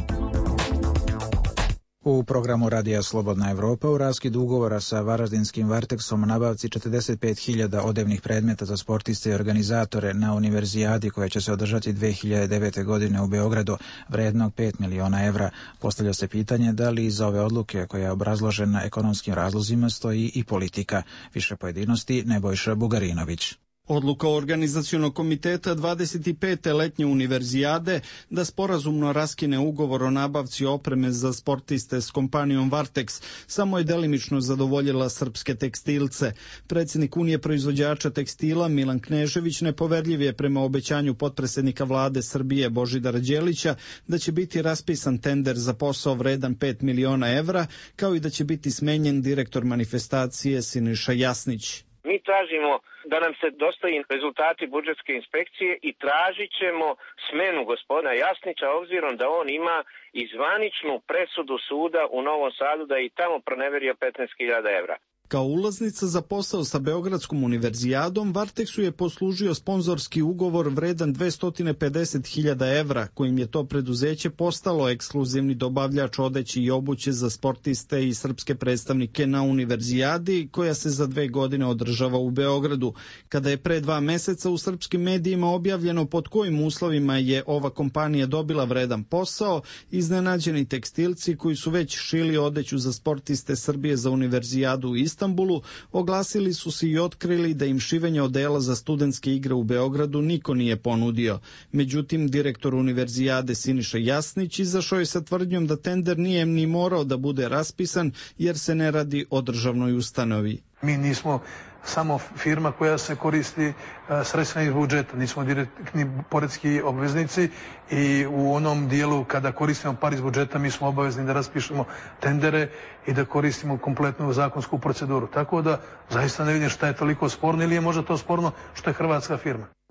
Speaker 1: U programu Radija Slobodna Evropa u raskidu ugovora sa Varaždinskim Varteksom o nabavci četrdeset pet hiljada odevnih predmeta za sportiste i organizatore na univerzijadi koja će se održati dve hiljade devete. godine u Beogradu vrednog pet miliona evra. Postavlja se pitanje da li iza ove odluke koja je obrazložena ekonomskim razlozima stoji i politika. Više pojedinosti Nebojša Bugarinović.
Speaker 20: Odluka organizacionog komiteta dvadeset pete letnje univerzijade da sporazumno raskine ugovor o nabavci opreme za sportiste s kompanijom Varteks samo je delimično zadovoljila srpske tekstilce. Predsjednik Unije proizvođača tekstila Milan Knežević nepoverljiv je prema obećanju potpredsjednika vlade Srbije Božidara Đelića da će biti raspisan tender za posao vredan pet miliona evra, kao i da će biti smenjen direktor manifestacije Siniša Jasnić.
Speaker 22: Mi tražimo da nam se dostaju rezultati budžetske inspekcije i tražit ćemo smenu gospodina Jasnića obzirom da on ima i zvaničnu presudu suda u Novom Sadu da je i tamo proneverio petnaest hiljada evra.
Speaker 20: Kao ulaznica za posao sa Beogradskom univerzijadom, Varteksu je poslužio sponzorski ugovor vredan dvesta pedeset hiljada evra, kojim je to preduzeće postalo ekskluzivni dobavljač odeće i obuće za sportiste i srpske predstavnike na univerzijadi, koja se za dve godine održava u Beogradu. Kada je pre dva meseca u srpskim medijima objavljeno pod kojim uslovima je ova kompanija dobila vredan posao, iznenađeni tekstilci koji su već šili odeću za sportiste Srbije za univerzijadu u Istanbulu, Istanbulu, oglasili su se i otkrili da im šivenje odela za studentske igre u Beogradu niko nije ponudio. Međutim, direktor univerzijade Siniša Jasnić izašao je sa tvrdnjom da tender nije ni morao da bude raspisan jer se ne radi o državnoj ustanovi.
Speaker 23: Mi nismo samo firma koja se koristi sredstvima iz budžeta, nismo direktni poreski obveznici i u onom dijelu kada koristimo par iz budžeta mi smo obavezni da raspišemo tendere i da koristimo kompletnu zakonsku proceduru. Tako da zaista ne vidim šta je toliko sporno ili je možda to sporno što je hrvatska firma.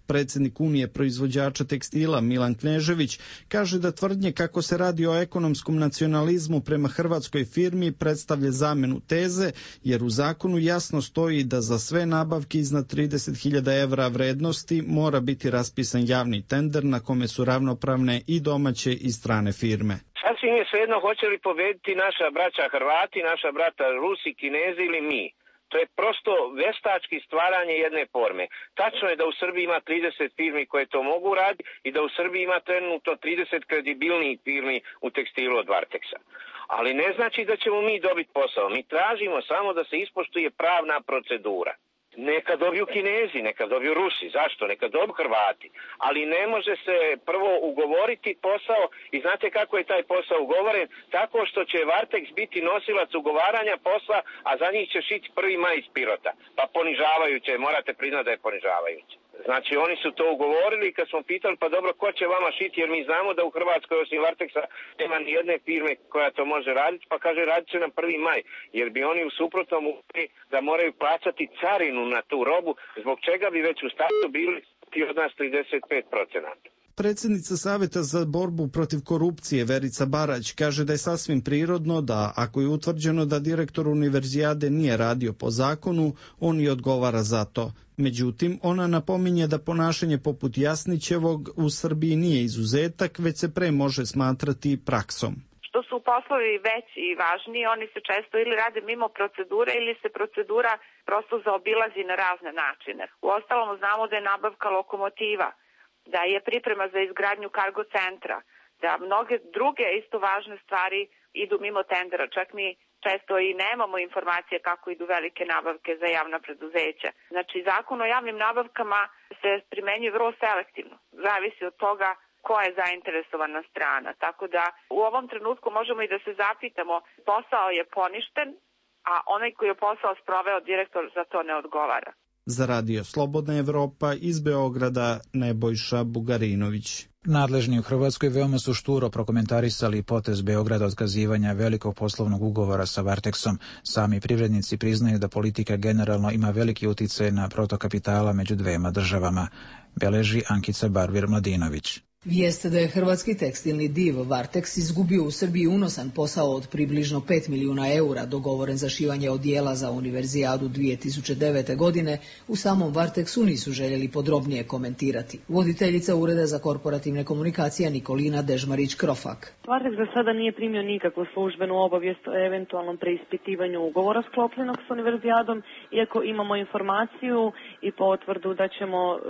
Speaker 20: Predsjednik Unije proizvođača tekstila Milan Knežević kaže da tvrdnje kako se radi o ekonomskom nacionalizmu prema hrvatskoj firmi predstavlja zamjenu teze, jer u zakonu jasno stoji da za sve nabavke iznad trideset hiljada evra vrednosti mora biti raspisan javni tender na kome su ravnopravne i domaće i strane firme.
Speaker 22: Sasvim je svejedno hoće li pobediti naša braća Hrvati, naša brata Rusi, Kinezi ili mi. To je prosto veštački stvaranje jedne forme. Tačno je da u Srbiji ima trideset firmi koje to mogu raditi i da u Srbiji ima trenutno trideset kredibilnih firmi u tekstilu od Varteksa. Ali ne znači da ćemo mi dobiti posao. Mi tražimo samo da se ispoštuje pravna procedura. Neka dobiju Kinezi, neka dobiju Rusi, zašto? Neka dobiju Hrvati. Ali ne može se prvo ugovoriti posao i znate kako je taj posao ugovoren? Tako što će Varteks biti nosilac ugovaranja posla, a za njih će šiti prvi maj iz Pirota. Pa ponižavajuće, morate priznati da je ponižavajuće. Znači oni su to ugovorili i kad smo pitali pa dobro ko će vama šiti jer mi znamo da u Hrvatskoj osim Varteksa nema ni jedne firme koja to može raditi, pa kaže radit će na prvi maj jer bi oni u suprotnom uvijek da moraju plaćati carinu na tu robu zbog čega bi već u startu bili ti od nas trideset pet procenata.
Speaker 20: Predsjednica Savjeta za borbu protiv korupcije Verica Barać kaže da je sasvim prirodno da ako je utvrđeno da direktor univerzijade nije radio po zakonu, on i odgovara za to. Međutim, ona napominje da ponašanje poput Jasnićevog u Srbiji nije izuzetak, već se pre može smatrati praksom.
Speaker 6: Što su poslovi veći i važniji, oni se često ili rade mimo procedure ili se procedura prosto zaobilazi na razne načine. Uostalom znamo da je nabavka lokomotiva, da je priprema za izgradnju kargo centra, da mnoge druge isto važne stvari idu mimo tendera. Čak mi često i nemamo informacije kako idu velike nabavke za javna preduzeća. Znači, zakon o javnim nabavkama se primenjuje vrlo selektivno. Zavisi od toga ko je zainteresovana strana. Tako da u ovom trenutku možemo i da se zapitamo, posao je poništen, a onaj koji je posao sproveo direktor za to ne odgovara.
Speaker 20: Za Radio Slobodna Evropa iz Beograda Nebojša Bugarinović.
Speaker 1: Nadležni u Hrvatskoj veoma su šturo prokomentarisali potez Beograda otkazivanja velikog poslovnog ugovora sa Varteksom. Sami privrednici priznaju da politika generalno ima veliki uticaj na protok kapitala među dvema državama, beleži Ankica Barbir-Mladinović.
Speaker 7: Vijest da je hrvatski tekstilni div Varteks izgubio u Srbiji unosan posao od približno pet milijuna eura dogovoren za šivanje odijela za univerzijadu dvije tisuće devete. godine u samom Varteksu nisu željeli podrobnije komentirati. Voditeljica Ureda za korporativne komunikacije Nikolina Dežmarić-Krofak.
Speaker 8: Varteks za sada nije primio nikakvu službenu obavijest o eventualnom preispitivanju ugovora sklopljenog s univerzijadom, iako imamo informaciju i potvrdu da ćemo e,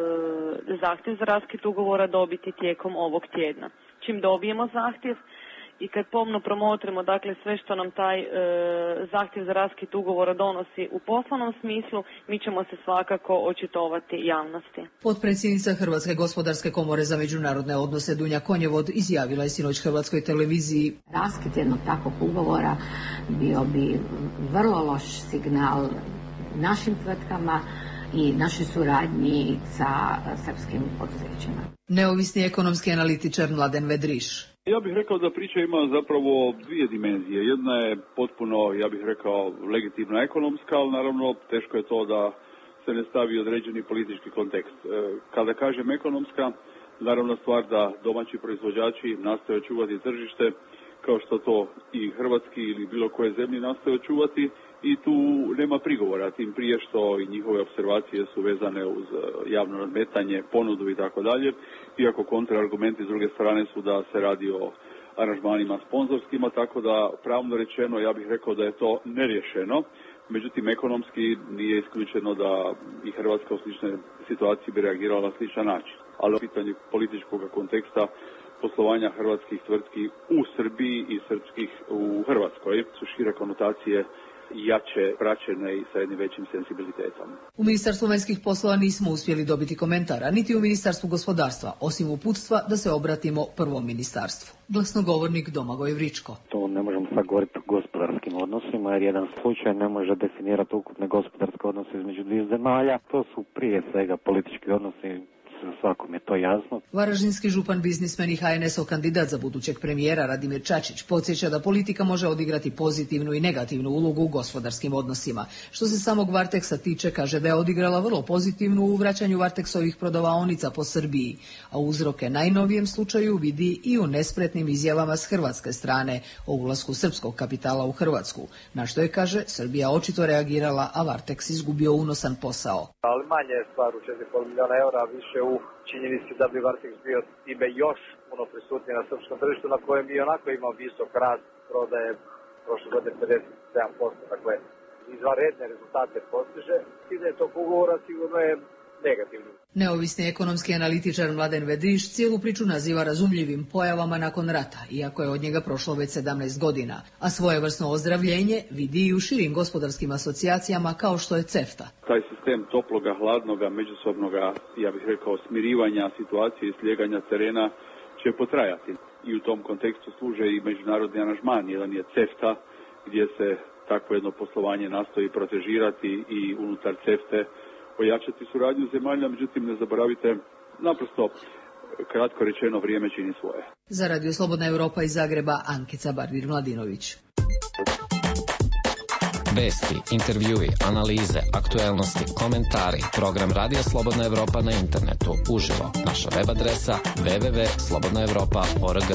Speaker 8: zahtjev za raskid ugovora dobiti tijekom ovog tjedna. Čim dobijemo zahtjev i kad pomno promotrimo dakle sve što nam taj e, zahtjev za raskid ugovora donosi u poslovnom smislu, mi ćemo se svakako očitovati javnosti.
Speaker 7: Potpredsjednica Hrvatske gospodarske komore za međunarodne odnose Dunja Konjevod izjavila je sinoć Hrvatskoj televiziji:
Speaker 16: raskid jednog takvog ugovora bio bi vrlo loš signal našim tvrtkama i našoj suradnji sa srpskim poduzećima.
Speaker 7: Neovisni ekonomski analitičar Mladen Vedriš.
Speaker 10: Ja bih rekao da priča ima zapravo dvije dimenzije. Jedna je potpuno, ja bih rekao, legitimna ekonomska, ali naravno teško je to da se ne stavi određeni politički kontekst. Kada kažem ekonomska, naravno stvar da domaći proizvođači nastoje čuvati tržište, kao što to i hrvatski ili bilo koje zemlje nastoje čuvati, i tu nema prigovora, tim prije što i njihove observacije su vezane uz javno nadmetanje, ponudu i tako dalje, iako kontraargumenti s druge strane su da se radi o aranžmanima sponzorskima, tako da pravno rečeno ja bih rekao da je to nerješeno. Međutim, ekonomski nije isključeno da i Hrvatska u sličnoj situaciji bi reagirala na sličan način. Ali pitanje političkog konteksta poslovanja hrvatskih tvrtki u Srbiji i srpskih u Hrvatskoj su šire konotacije jače praćene i sa jednim većim sensibilitetom.
Speaker 7: U Ministarstvu vanjskih poslova nismo uspjeli dobiti komentara, niti u Ministarstvu gospodarstva, osim uputstva da se obratimo prvom ministarstvu. Glasnogovornik Domagoj Vričko.
Speaker 12: To ne možemo sad govoriti o gospodarskim odnosima, jer jedan slučaj ne može definirati ukupne gospodarske odnose između dviju zemalja. To su prije svega politički odnosi svakom je to jasno.
Speaker 7: Varaždinski župan, biznismen i H N S-ov kandidat za budućeg premijera Radimir Čačić podsjeća da politika može odigrati pozitivnu i negativnu ulogu u gospodarskim odnosima. Što se samog Varteksa tiče, kaže da je odigrala vrlo pozitivnu u vraćanju Varteksovih prodavaonica po Srbiji, a uzroke najnovijem slučaju vidi i u nespretnim izjavama s hrvatske strane o ulasku srpskog kapitala u Hrvatsku, na što je, kaže, Srbija očito reagirala, a Varteks izgubio unosan posao.
Speaker 2: Ali manje je stvar u četiri i pol milijuna eura, više u činjenici da bi Varteks bio time još puno prisutniji na srpskom tržištu, na kojem i onako imao visok rast prodaje prošle godine pedeset sedam posto, dakle izvanredne rezultate postiže. Skidanje tog ugovora sigurno je negativno.
Speaker 7: Neovisni ekonomski analitičar Mladen Vedriš cijelu priču naziva razumljivim pojavama nakon rata, iako je od njega prošlo već sedamnaest godina, a svojevrsno ozdravljenje vidi i u širim gospodarskim asocijacijama kao što je CEFTA.
Speaker 10: Taj sistem toploga, hladnoga, međusobnoga, ja bih rekao, smirivanja situacije i slijeganja terena će potrajati. I u tom kontekstu služe i međunarodni aranžman. Jedan je CEFTA, gdje se takvo jedno poslovanje nastoji protežirati i unutar CEFTE ojačati suradnju zemalja, međutim ne zaboravite, naprosto, kratko rečeno, vrijeme čini svoje.
Speaker 7: Za Radio Slobodna Europa iz Zagreba, Ankica Bardir-Mladinović.
Speaker 3: Vesti, intervjui, analize, aktuelnosti, komentari, program Radio Slobodna Evropa na internetu, uživo, naša web adresa w w w tačka slobodna evropa tačka org.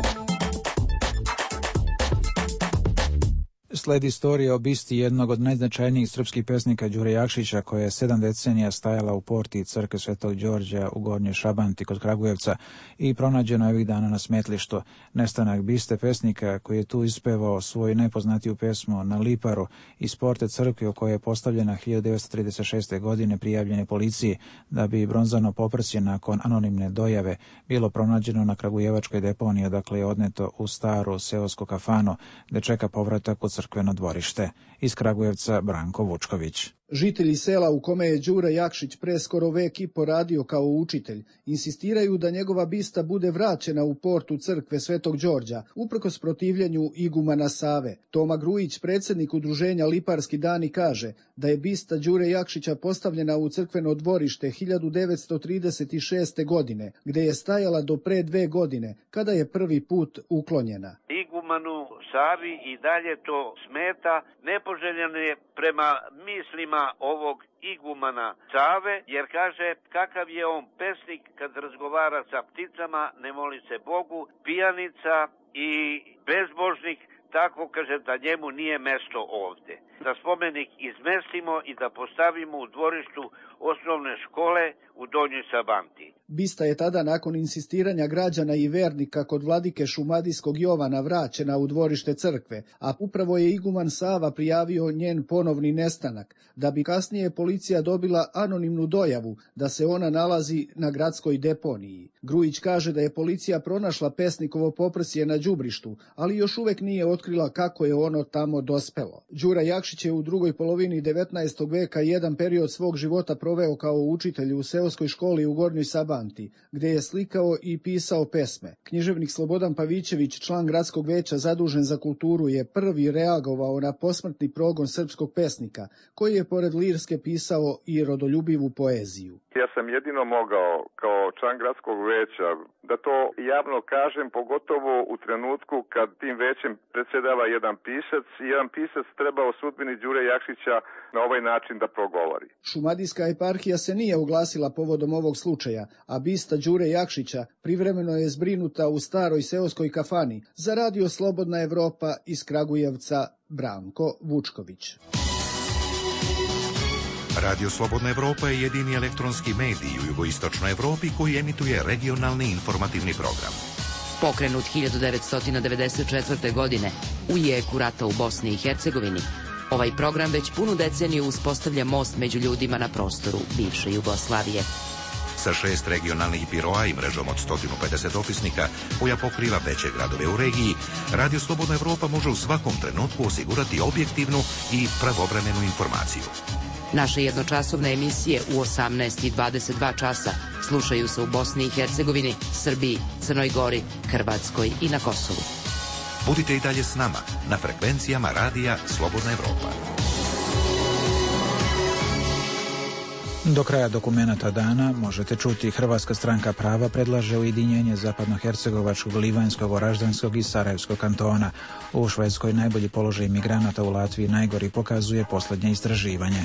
Speaker 1: Sledi istorija o bisti jednog od najznačajnijih srpskih pesnika Đure Jakšića, koja je sedam decenija stajala u porti crkve Svetog Đorđa u Gornjoj Šabanti kod Kragujevca i pronađeno ovih dana na smetlištu. Nestanak biste pesnika koji je tu ispevao svoju najpoznatiju pesmu Na Liparu iz porte crkve u kojoj je postavljena hiljadu devetsto trideset šeste. godine prijavljene policiji da bi bronzano poprsje nakon anonimne dojave bilo pronađeno na kragujevačkoj deponiji, odakle je odneto u staru seosku kafanu gde čeka povratak u crkveno dvorište. Iz Kragujevca Branko Vučković.
Speaker 4: Žitelji sela u kome je Đura Jakšić pre skoro vek i po radio kao učitelj insistiraju da njegova bista bude vraćena u portu crkve Svetog Đorđa, uprkos protivljenju igumana Save. Toma Grujić, predsjednik udruženja Liparski dani, kaže da je bista Đure Jakšića postavljena u crkveno dvorište hiljadu devetsto trideset šeste. godine, gde je stajala do pre dve godine, kada je prvi put uklonjena.
Speaker 17: Igumanu Savi i dalje to smeta, nepoželjeno je prema mislima ovog igumana Save, jer kaže kakav je on pesnik kad razgovara sa pticama, ne moli se Bogu, pijanica i bezbožnik, tako kaže da njemu nije mesto ovde. Da spomenik izmestimo i da postavimo u dvorištu osnovne škole u Donjoj Sabanti.
Speaker 4: Bista je tada nakon insistiranja građana i vernika kod vladike šumadijskog Jovana vraćena u dvorište crkve, a upravo je iguman Sava prijavio njen ponovni nestanak, da bi kasnije policija dobila anonimnu dojavu da se ona nalazi na gradskoj deponiji. Grujić kaže da je policija pronašla pesnikovo poprsje na đubrištu, ali još uvek nije otkrila kako je ono tamo dospelo. Đura Jakšić je u drugoj polovini devetnaestog veka jedan period svog života proveo kao učitelj u seoskoj školi u Gornjoj Sabanti, gde je slikao i pisao pesme. Književnik Slobodan Pavićević, član gradskog veća zadužen za kulturu, je prvi reagovao na posmrtni progon srpskog pesnika, koji je pored lirske pisao i rodoljubivu poeziju.
Speaker 13: Ja sam jedino mogao, kao član gradskog veća, da to javno kažem, pogotovo u trenutku kad tim većem predsjedava jedan pisac i jedan pisac treba o sudbini Đure Jakšića na ovaj način da progovori.
Speaker 4: Šumadijska eparhija se nije oglasila povodom ovog slučaja, a bista Đure Jakšića privremeno je zbrinuta u staroj seoskoj kafani. Za Radio Slobodna Evropa iz Kragujevca, Branko Vučković.
Speaker 11: Radio Slobodna Evropa je jedini elektronski medij u jugoistočnoj Evropi koji emituje regionalni informativni program.
Speaker 27: Pokrenut hiljadu devetsto devedeset četvrte. godine u jeku rata u Bosni i Hercegovini, ovaj program već punu deceniju uspostavlja most među ljudima na prostoru bivše Jugoslavije.
Speaker 11: Sa šest regionalnih biroa i mrežom od sto pedeset dopisnika koja pokriva veće gradove u regiji, Radio Slobodna Evropa može u svakom trenutku osigurati objektivnu i pravovremenu informaciju.
Speaker 27: Naše jednočasovne emisije u osamnaest i dvadeset dva časa slušaju se u Bosni i Hercegovini, Srbiji, Crnoj Gori, Hrvatskoj i na Kosovu.
Speaker 11: Budite i dalje s nama na frekvencijama Radija Slobodna Evropa.
Speaker 1: Do kraja dokumenata dana možete čuti Hrvatska stranka prava predlaže ujedinjenje zapadnohercegovačkog, livanjskog, oraždanskog i sarajevskog kantona. U Švedskoj najbolji položaj migranata, u Latviji najgori, pokazuje posljednje istraživanje.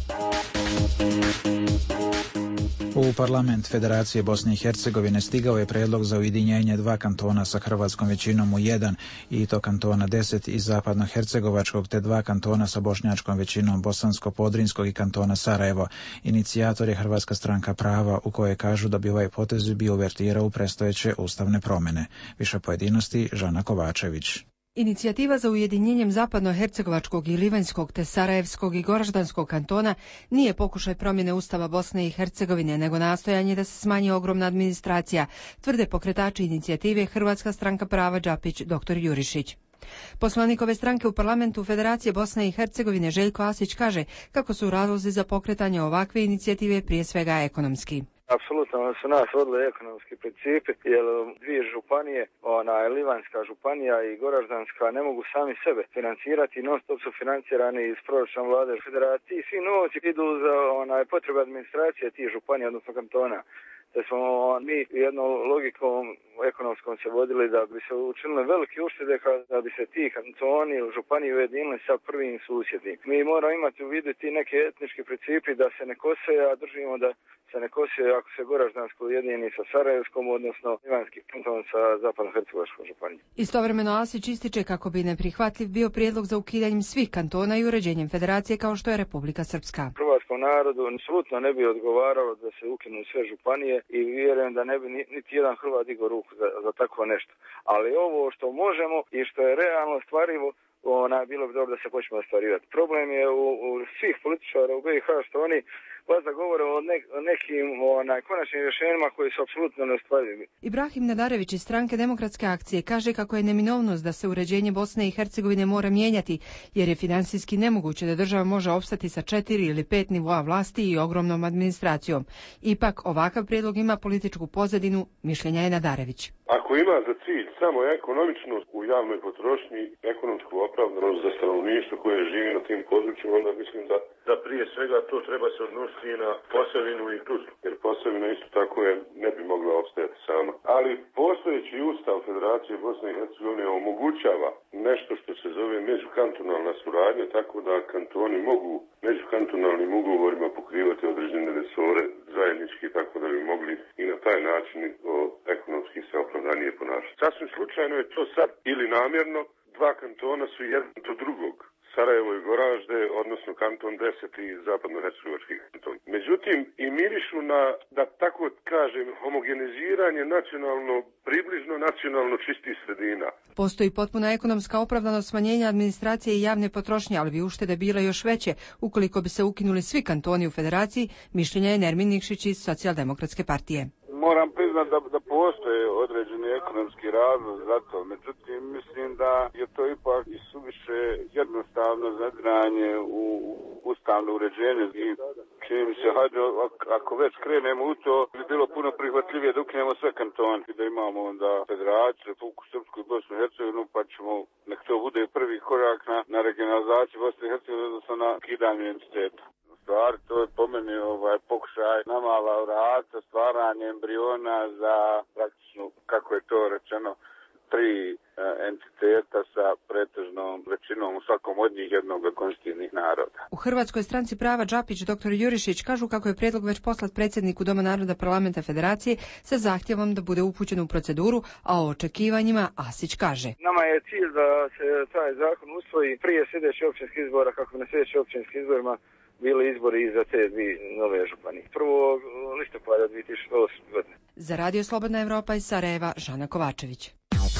Speaker 1: U parlament Federacije Bosne i Hercegovine stigao je predlog za ujedinjenje dva kantona sa hrvatskom većinom u jedan, i to kantona deset iz zapadnohercegovačkog, te dva kantona sa bošnjačkom većinom bosansko-podrinskog i kantona Sarajevo. Inicijator je Hrvatska stranka prava, u kojoj kažu da bi ovaj potez bio uvertira u predstojeće ustavne promjene. Više pojedinosti Žana Kovačević.
Speaker 5: Inicijativa za ujedinjenjem zapadnohercegovačkog i livanjskog te sarajevskog i goraždanskog kantona nije pokušaj promjene Ustava Bosne i Hercegovine, nego nastojanje da se smanji ogromna administracija, tvrde pokretači inicijative Hrvatska stranka prava Đapić doktor Jurišić. Poslanik ove stranke u parlamentu Federacije Bosne i Hercegovine Željko Asić kaže kako su razlozi za pokretanje ovakve inicijative prije svega ekonomski.
Speaker 14: Apsolutno su nas vodili ekonomski principi, jer dvije županije, ona Livanjska županija i Goraždanska, ne mogu sami sebe financirati, non stop su financirani iz proračuna vlade Federacije. Svi novci idu za onaj potrebe administracije tih županija, odnosno kantona. Da smo mi jednom logikom ekonomskom se vodili da bi se učinile velike uštede kada bi se ti kantoni u županiji ujedinili sa prvim susjednim. Mi moramo imati u vidu ti neke etnički principi da se ne kose, a držimo da se ne kose ako se Goraždansko ujedini sa Sarajevskom, odnosno livanjski kanton sa zapadnohercegovačkom županijom.
Speaker 5: Istovremeno Asić ističe kako bi neprihvatljiv bio prijedlog za ukidanjem svih kantona i uređenjem federacije kao što je Republika Srpska.
Speaker 14: Hrvatskom narodu apsolutno ne bi odgovaralo da se ukinu sve županije i vjerujem da ne bi niti jedan Hrvat digao ruku za, za takvo nešto. Ali ovo što možemo i što je realno stvarivo, ona, bilo bi dobro da se počne ostvarivati. Problem je u, u svih političara u B i H što oni vas da govore o, ne, o nekim onaj, konačnim rješenjima koji su apsolutno neostvarivi.
Speaker 5: Ibrahim Nadarević iz stranke Demokratske akcije kaže kako je neminovnost da se uređenje Bosne i Hercegovine mora mijenjati, jer je financijski nemoguće da država može opstati sa četiri ili pet nivoa vlasti i ogromnom administracijom. Ipak ovakav prijedlog ima političku pozadinu, mišljenja je Nadarević.
Speaker 18: Ako ima za cilj samo ekonomičnost u javnoj potrošnji, ekonomsku opravdanost za stanovništvo koje živi na tim područjima, onda mislim da, da prije svega to treba se odnositi i na Posavinu i Tuzlu, jer Posavina isto tako je ne bi mogla opstajati sama. Ali postojeći ustav Federacije Bosne i Hercegovine omogućava nešto što se zove međukantonalna suradnja, tako da kantoni mogu međukantonalnim ugovorima pokrivati određene resore zajednički, tako da bi mogli i na taj način o, ekonomski se opravdanije ponašati. Sasvim slučajno je to sad ili namjerno, dva kantona su jedan do drugog. Sarajevo i Goražde, odnosno kanton deset i zapadnohercegovački kanton. Međutim, i mirišu na, da tako kažem, homogeniziranje nacionalno, približno nacionalno čistih sredina.
Speaker 5: Postoji potpuna ekonomska opravdanost smanjenja administracije i javne potrošnje, ali bi uštede bile još veće ukoliko bi se ukinuli svi kantoni u federaciji, mišljenja je Nermin Nikšić iz Socijaldemokratske partije.
Speaker 19: Moram priznati da, da postoje određeni ekonomski razlog za to, međutim mislim da je to ipak i suviše jednostavno zadiranje u ustavno uređenje i čini mi se, hajde, ako već krenemo u to, bi bilo puno prihvatljivije da ukinemo sve kantone, da imamo onda Federaciju, Republiku Srpsku i Bosnu i Hercegovinu, pa ćemo, nek to bude prvi korak na, na regionalizaciju Bosne i Hercegovine, odnosno na kidanju entiteta. Stvari, to je po meni ovaj, pokušaj na mala vrata, stvaranje embriona za praktično, kako je to rečeno, tri e, entiteta sa pretežnom većinom u svakom od njih jednog konstitutivnih naroda.
Speaker 5: U Hrvatskoj stranci prava Đapić doktor Jurišić kažu kako je prijedlog već poslat predsjedniku Doma naroda parlamenta Federacije sa zahtjevom da bude upućen u proceduru, a o očekivanjima Asić kaže.
Speaker 14: Nama je cilj da se taj zakon usvoji prije sljedećih općinskih izbora, kako na sljedećih općinskih izborima bili izbori i za te dvije nove županije. Prvo listopada dvije tisuće osme. godine.
Speaker 5: Za Radio Slobodna Evropa iz Sarajeva, Žana Kovačević.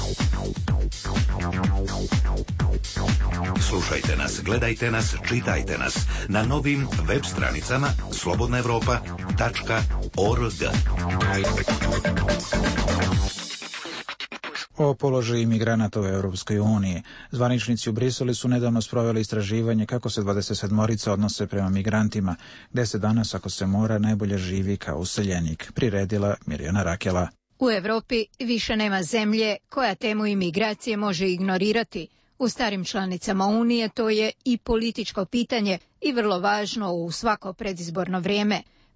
Speaker 11: Slušajte nas, gledajte nas, čitajte nas na novim web stranicama slobodna evropa tačka org.
Speaker 1: O položaju imigranata u Europskoj uniji. Zvaničnici u Briselu su nedavno sproveli istraživanje kako se dvadesetsedmorica odnose prema migrantima, gde se danas, ako se mora, najbolje živi kao useljenik. Priredila Mirjana Rakela.
Speaker 24: U Evropi više nema zemlje koja temu imigracije može ignorirati. U starim članicama Unije to je i političko pitanje i vrlo važno u svako predizborno vrijeme.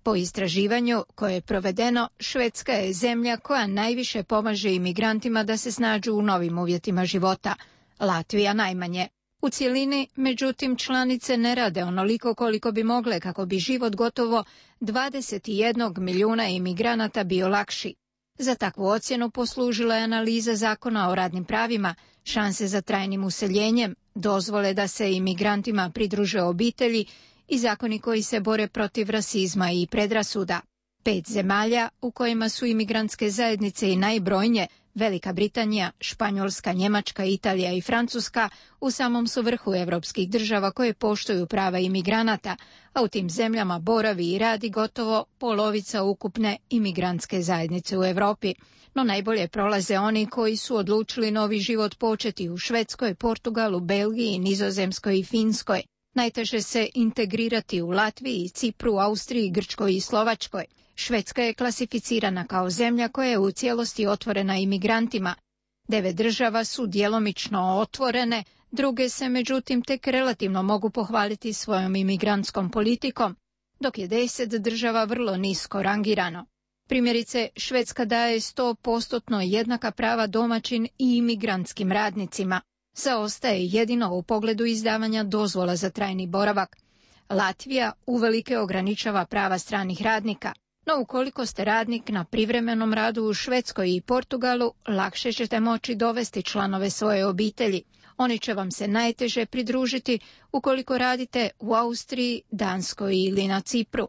Speaker 24: Po istraživanju koje je provedeno, Švedska je zemlja koja najviše pomaže imigrantima da se snađu u novim uvjetima života, Latvija najmanje. U cjelini, međutim, članice ne rade onoliko koliko bi mogle kako bi život gotovo dvadeset jedan milijuna imigranata bio lakši. Za takvu ocjenu poslužila je analiza zakona o radnim pravima, šanse za trajnim useljenjem, dozvole da se imigrantima pridruže obitelji i zakoni koji se bore protiv rasizma i predrasuda. Pet zemalja u kojima su imigrantske zajednice i najbrojnije, Velika Britanija, Španjolska, Njemačka, Italija i Francuska, u samom su vrhu europskih država koje poštuju prava imigranata, a u tim zemljama boravi i radi gotovo polovica ukupne imigrantske zajednice u Europi. No najbolje prolaze oni koji su odlučili novi život početi u Švedskoj, Portugalu, Belgiji, Nizozemskoj i Finskoj. Najteže se integrirati u Latviji, Cipru, Austriji, Grčkoj i Slovačkoj. Švedska je klasificirana kao zemlja koja je u cijelosti otvorena imigrantima. Devet država su djelomično otvorene, druge se međutim tek relativno mogu pohvaliti svojom imigrantskom politikom, dok je deset država vrlo nisko rangirano. Primjerice, Švedska daje sto posto jednaka prava domaćin i imigrantskim radnicima. Zaostaje jedino u pogledu izdavanja dozvola za trajni boravak. Latvija uvelike ograničava prava stranih radnika. No ukoliko ste radnik na privremenom radu u Švedskoj i Portugalu, lakše ćete moći dovesti članove svoje obitelji. Oni će vam se najteže pridružiti ukoliko radite u Austriji, Danskoj ili na Cipru.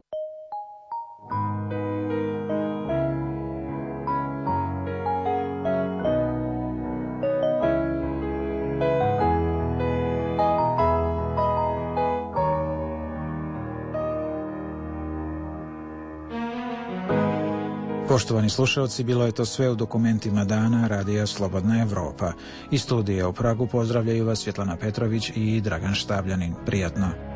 Speaker 1: Poštovani slušalci, bilo je to sve u dokumentima dana Radija Slobodna Evropa. Iz studija u Pragu pozdravljaju vas Svjetlana Petrović i Dragan Štabljanin. Prijatno.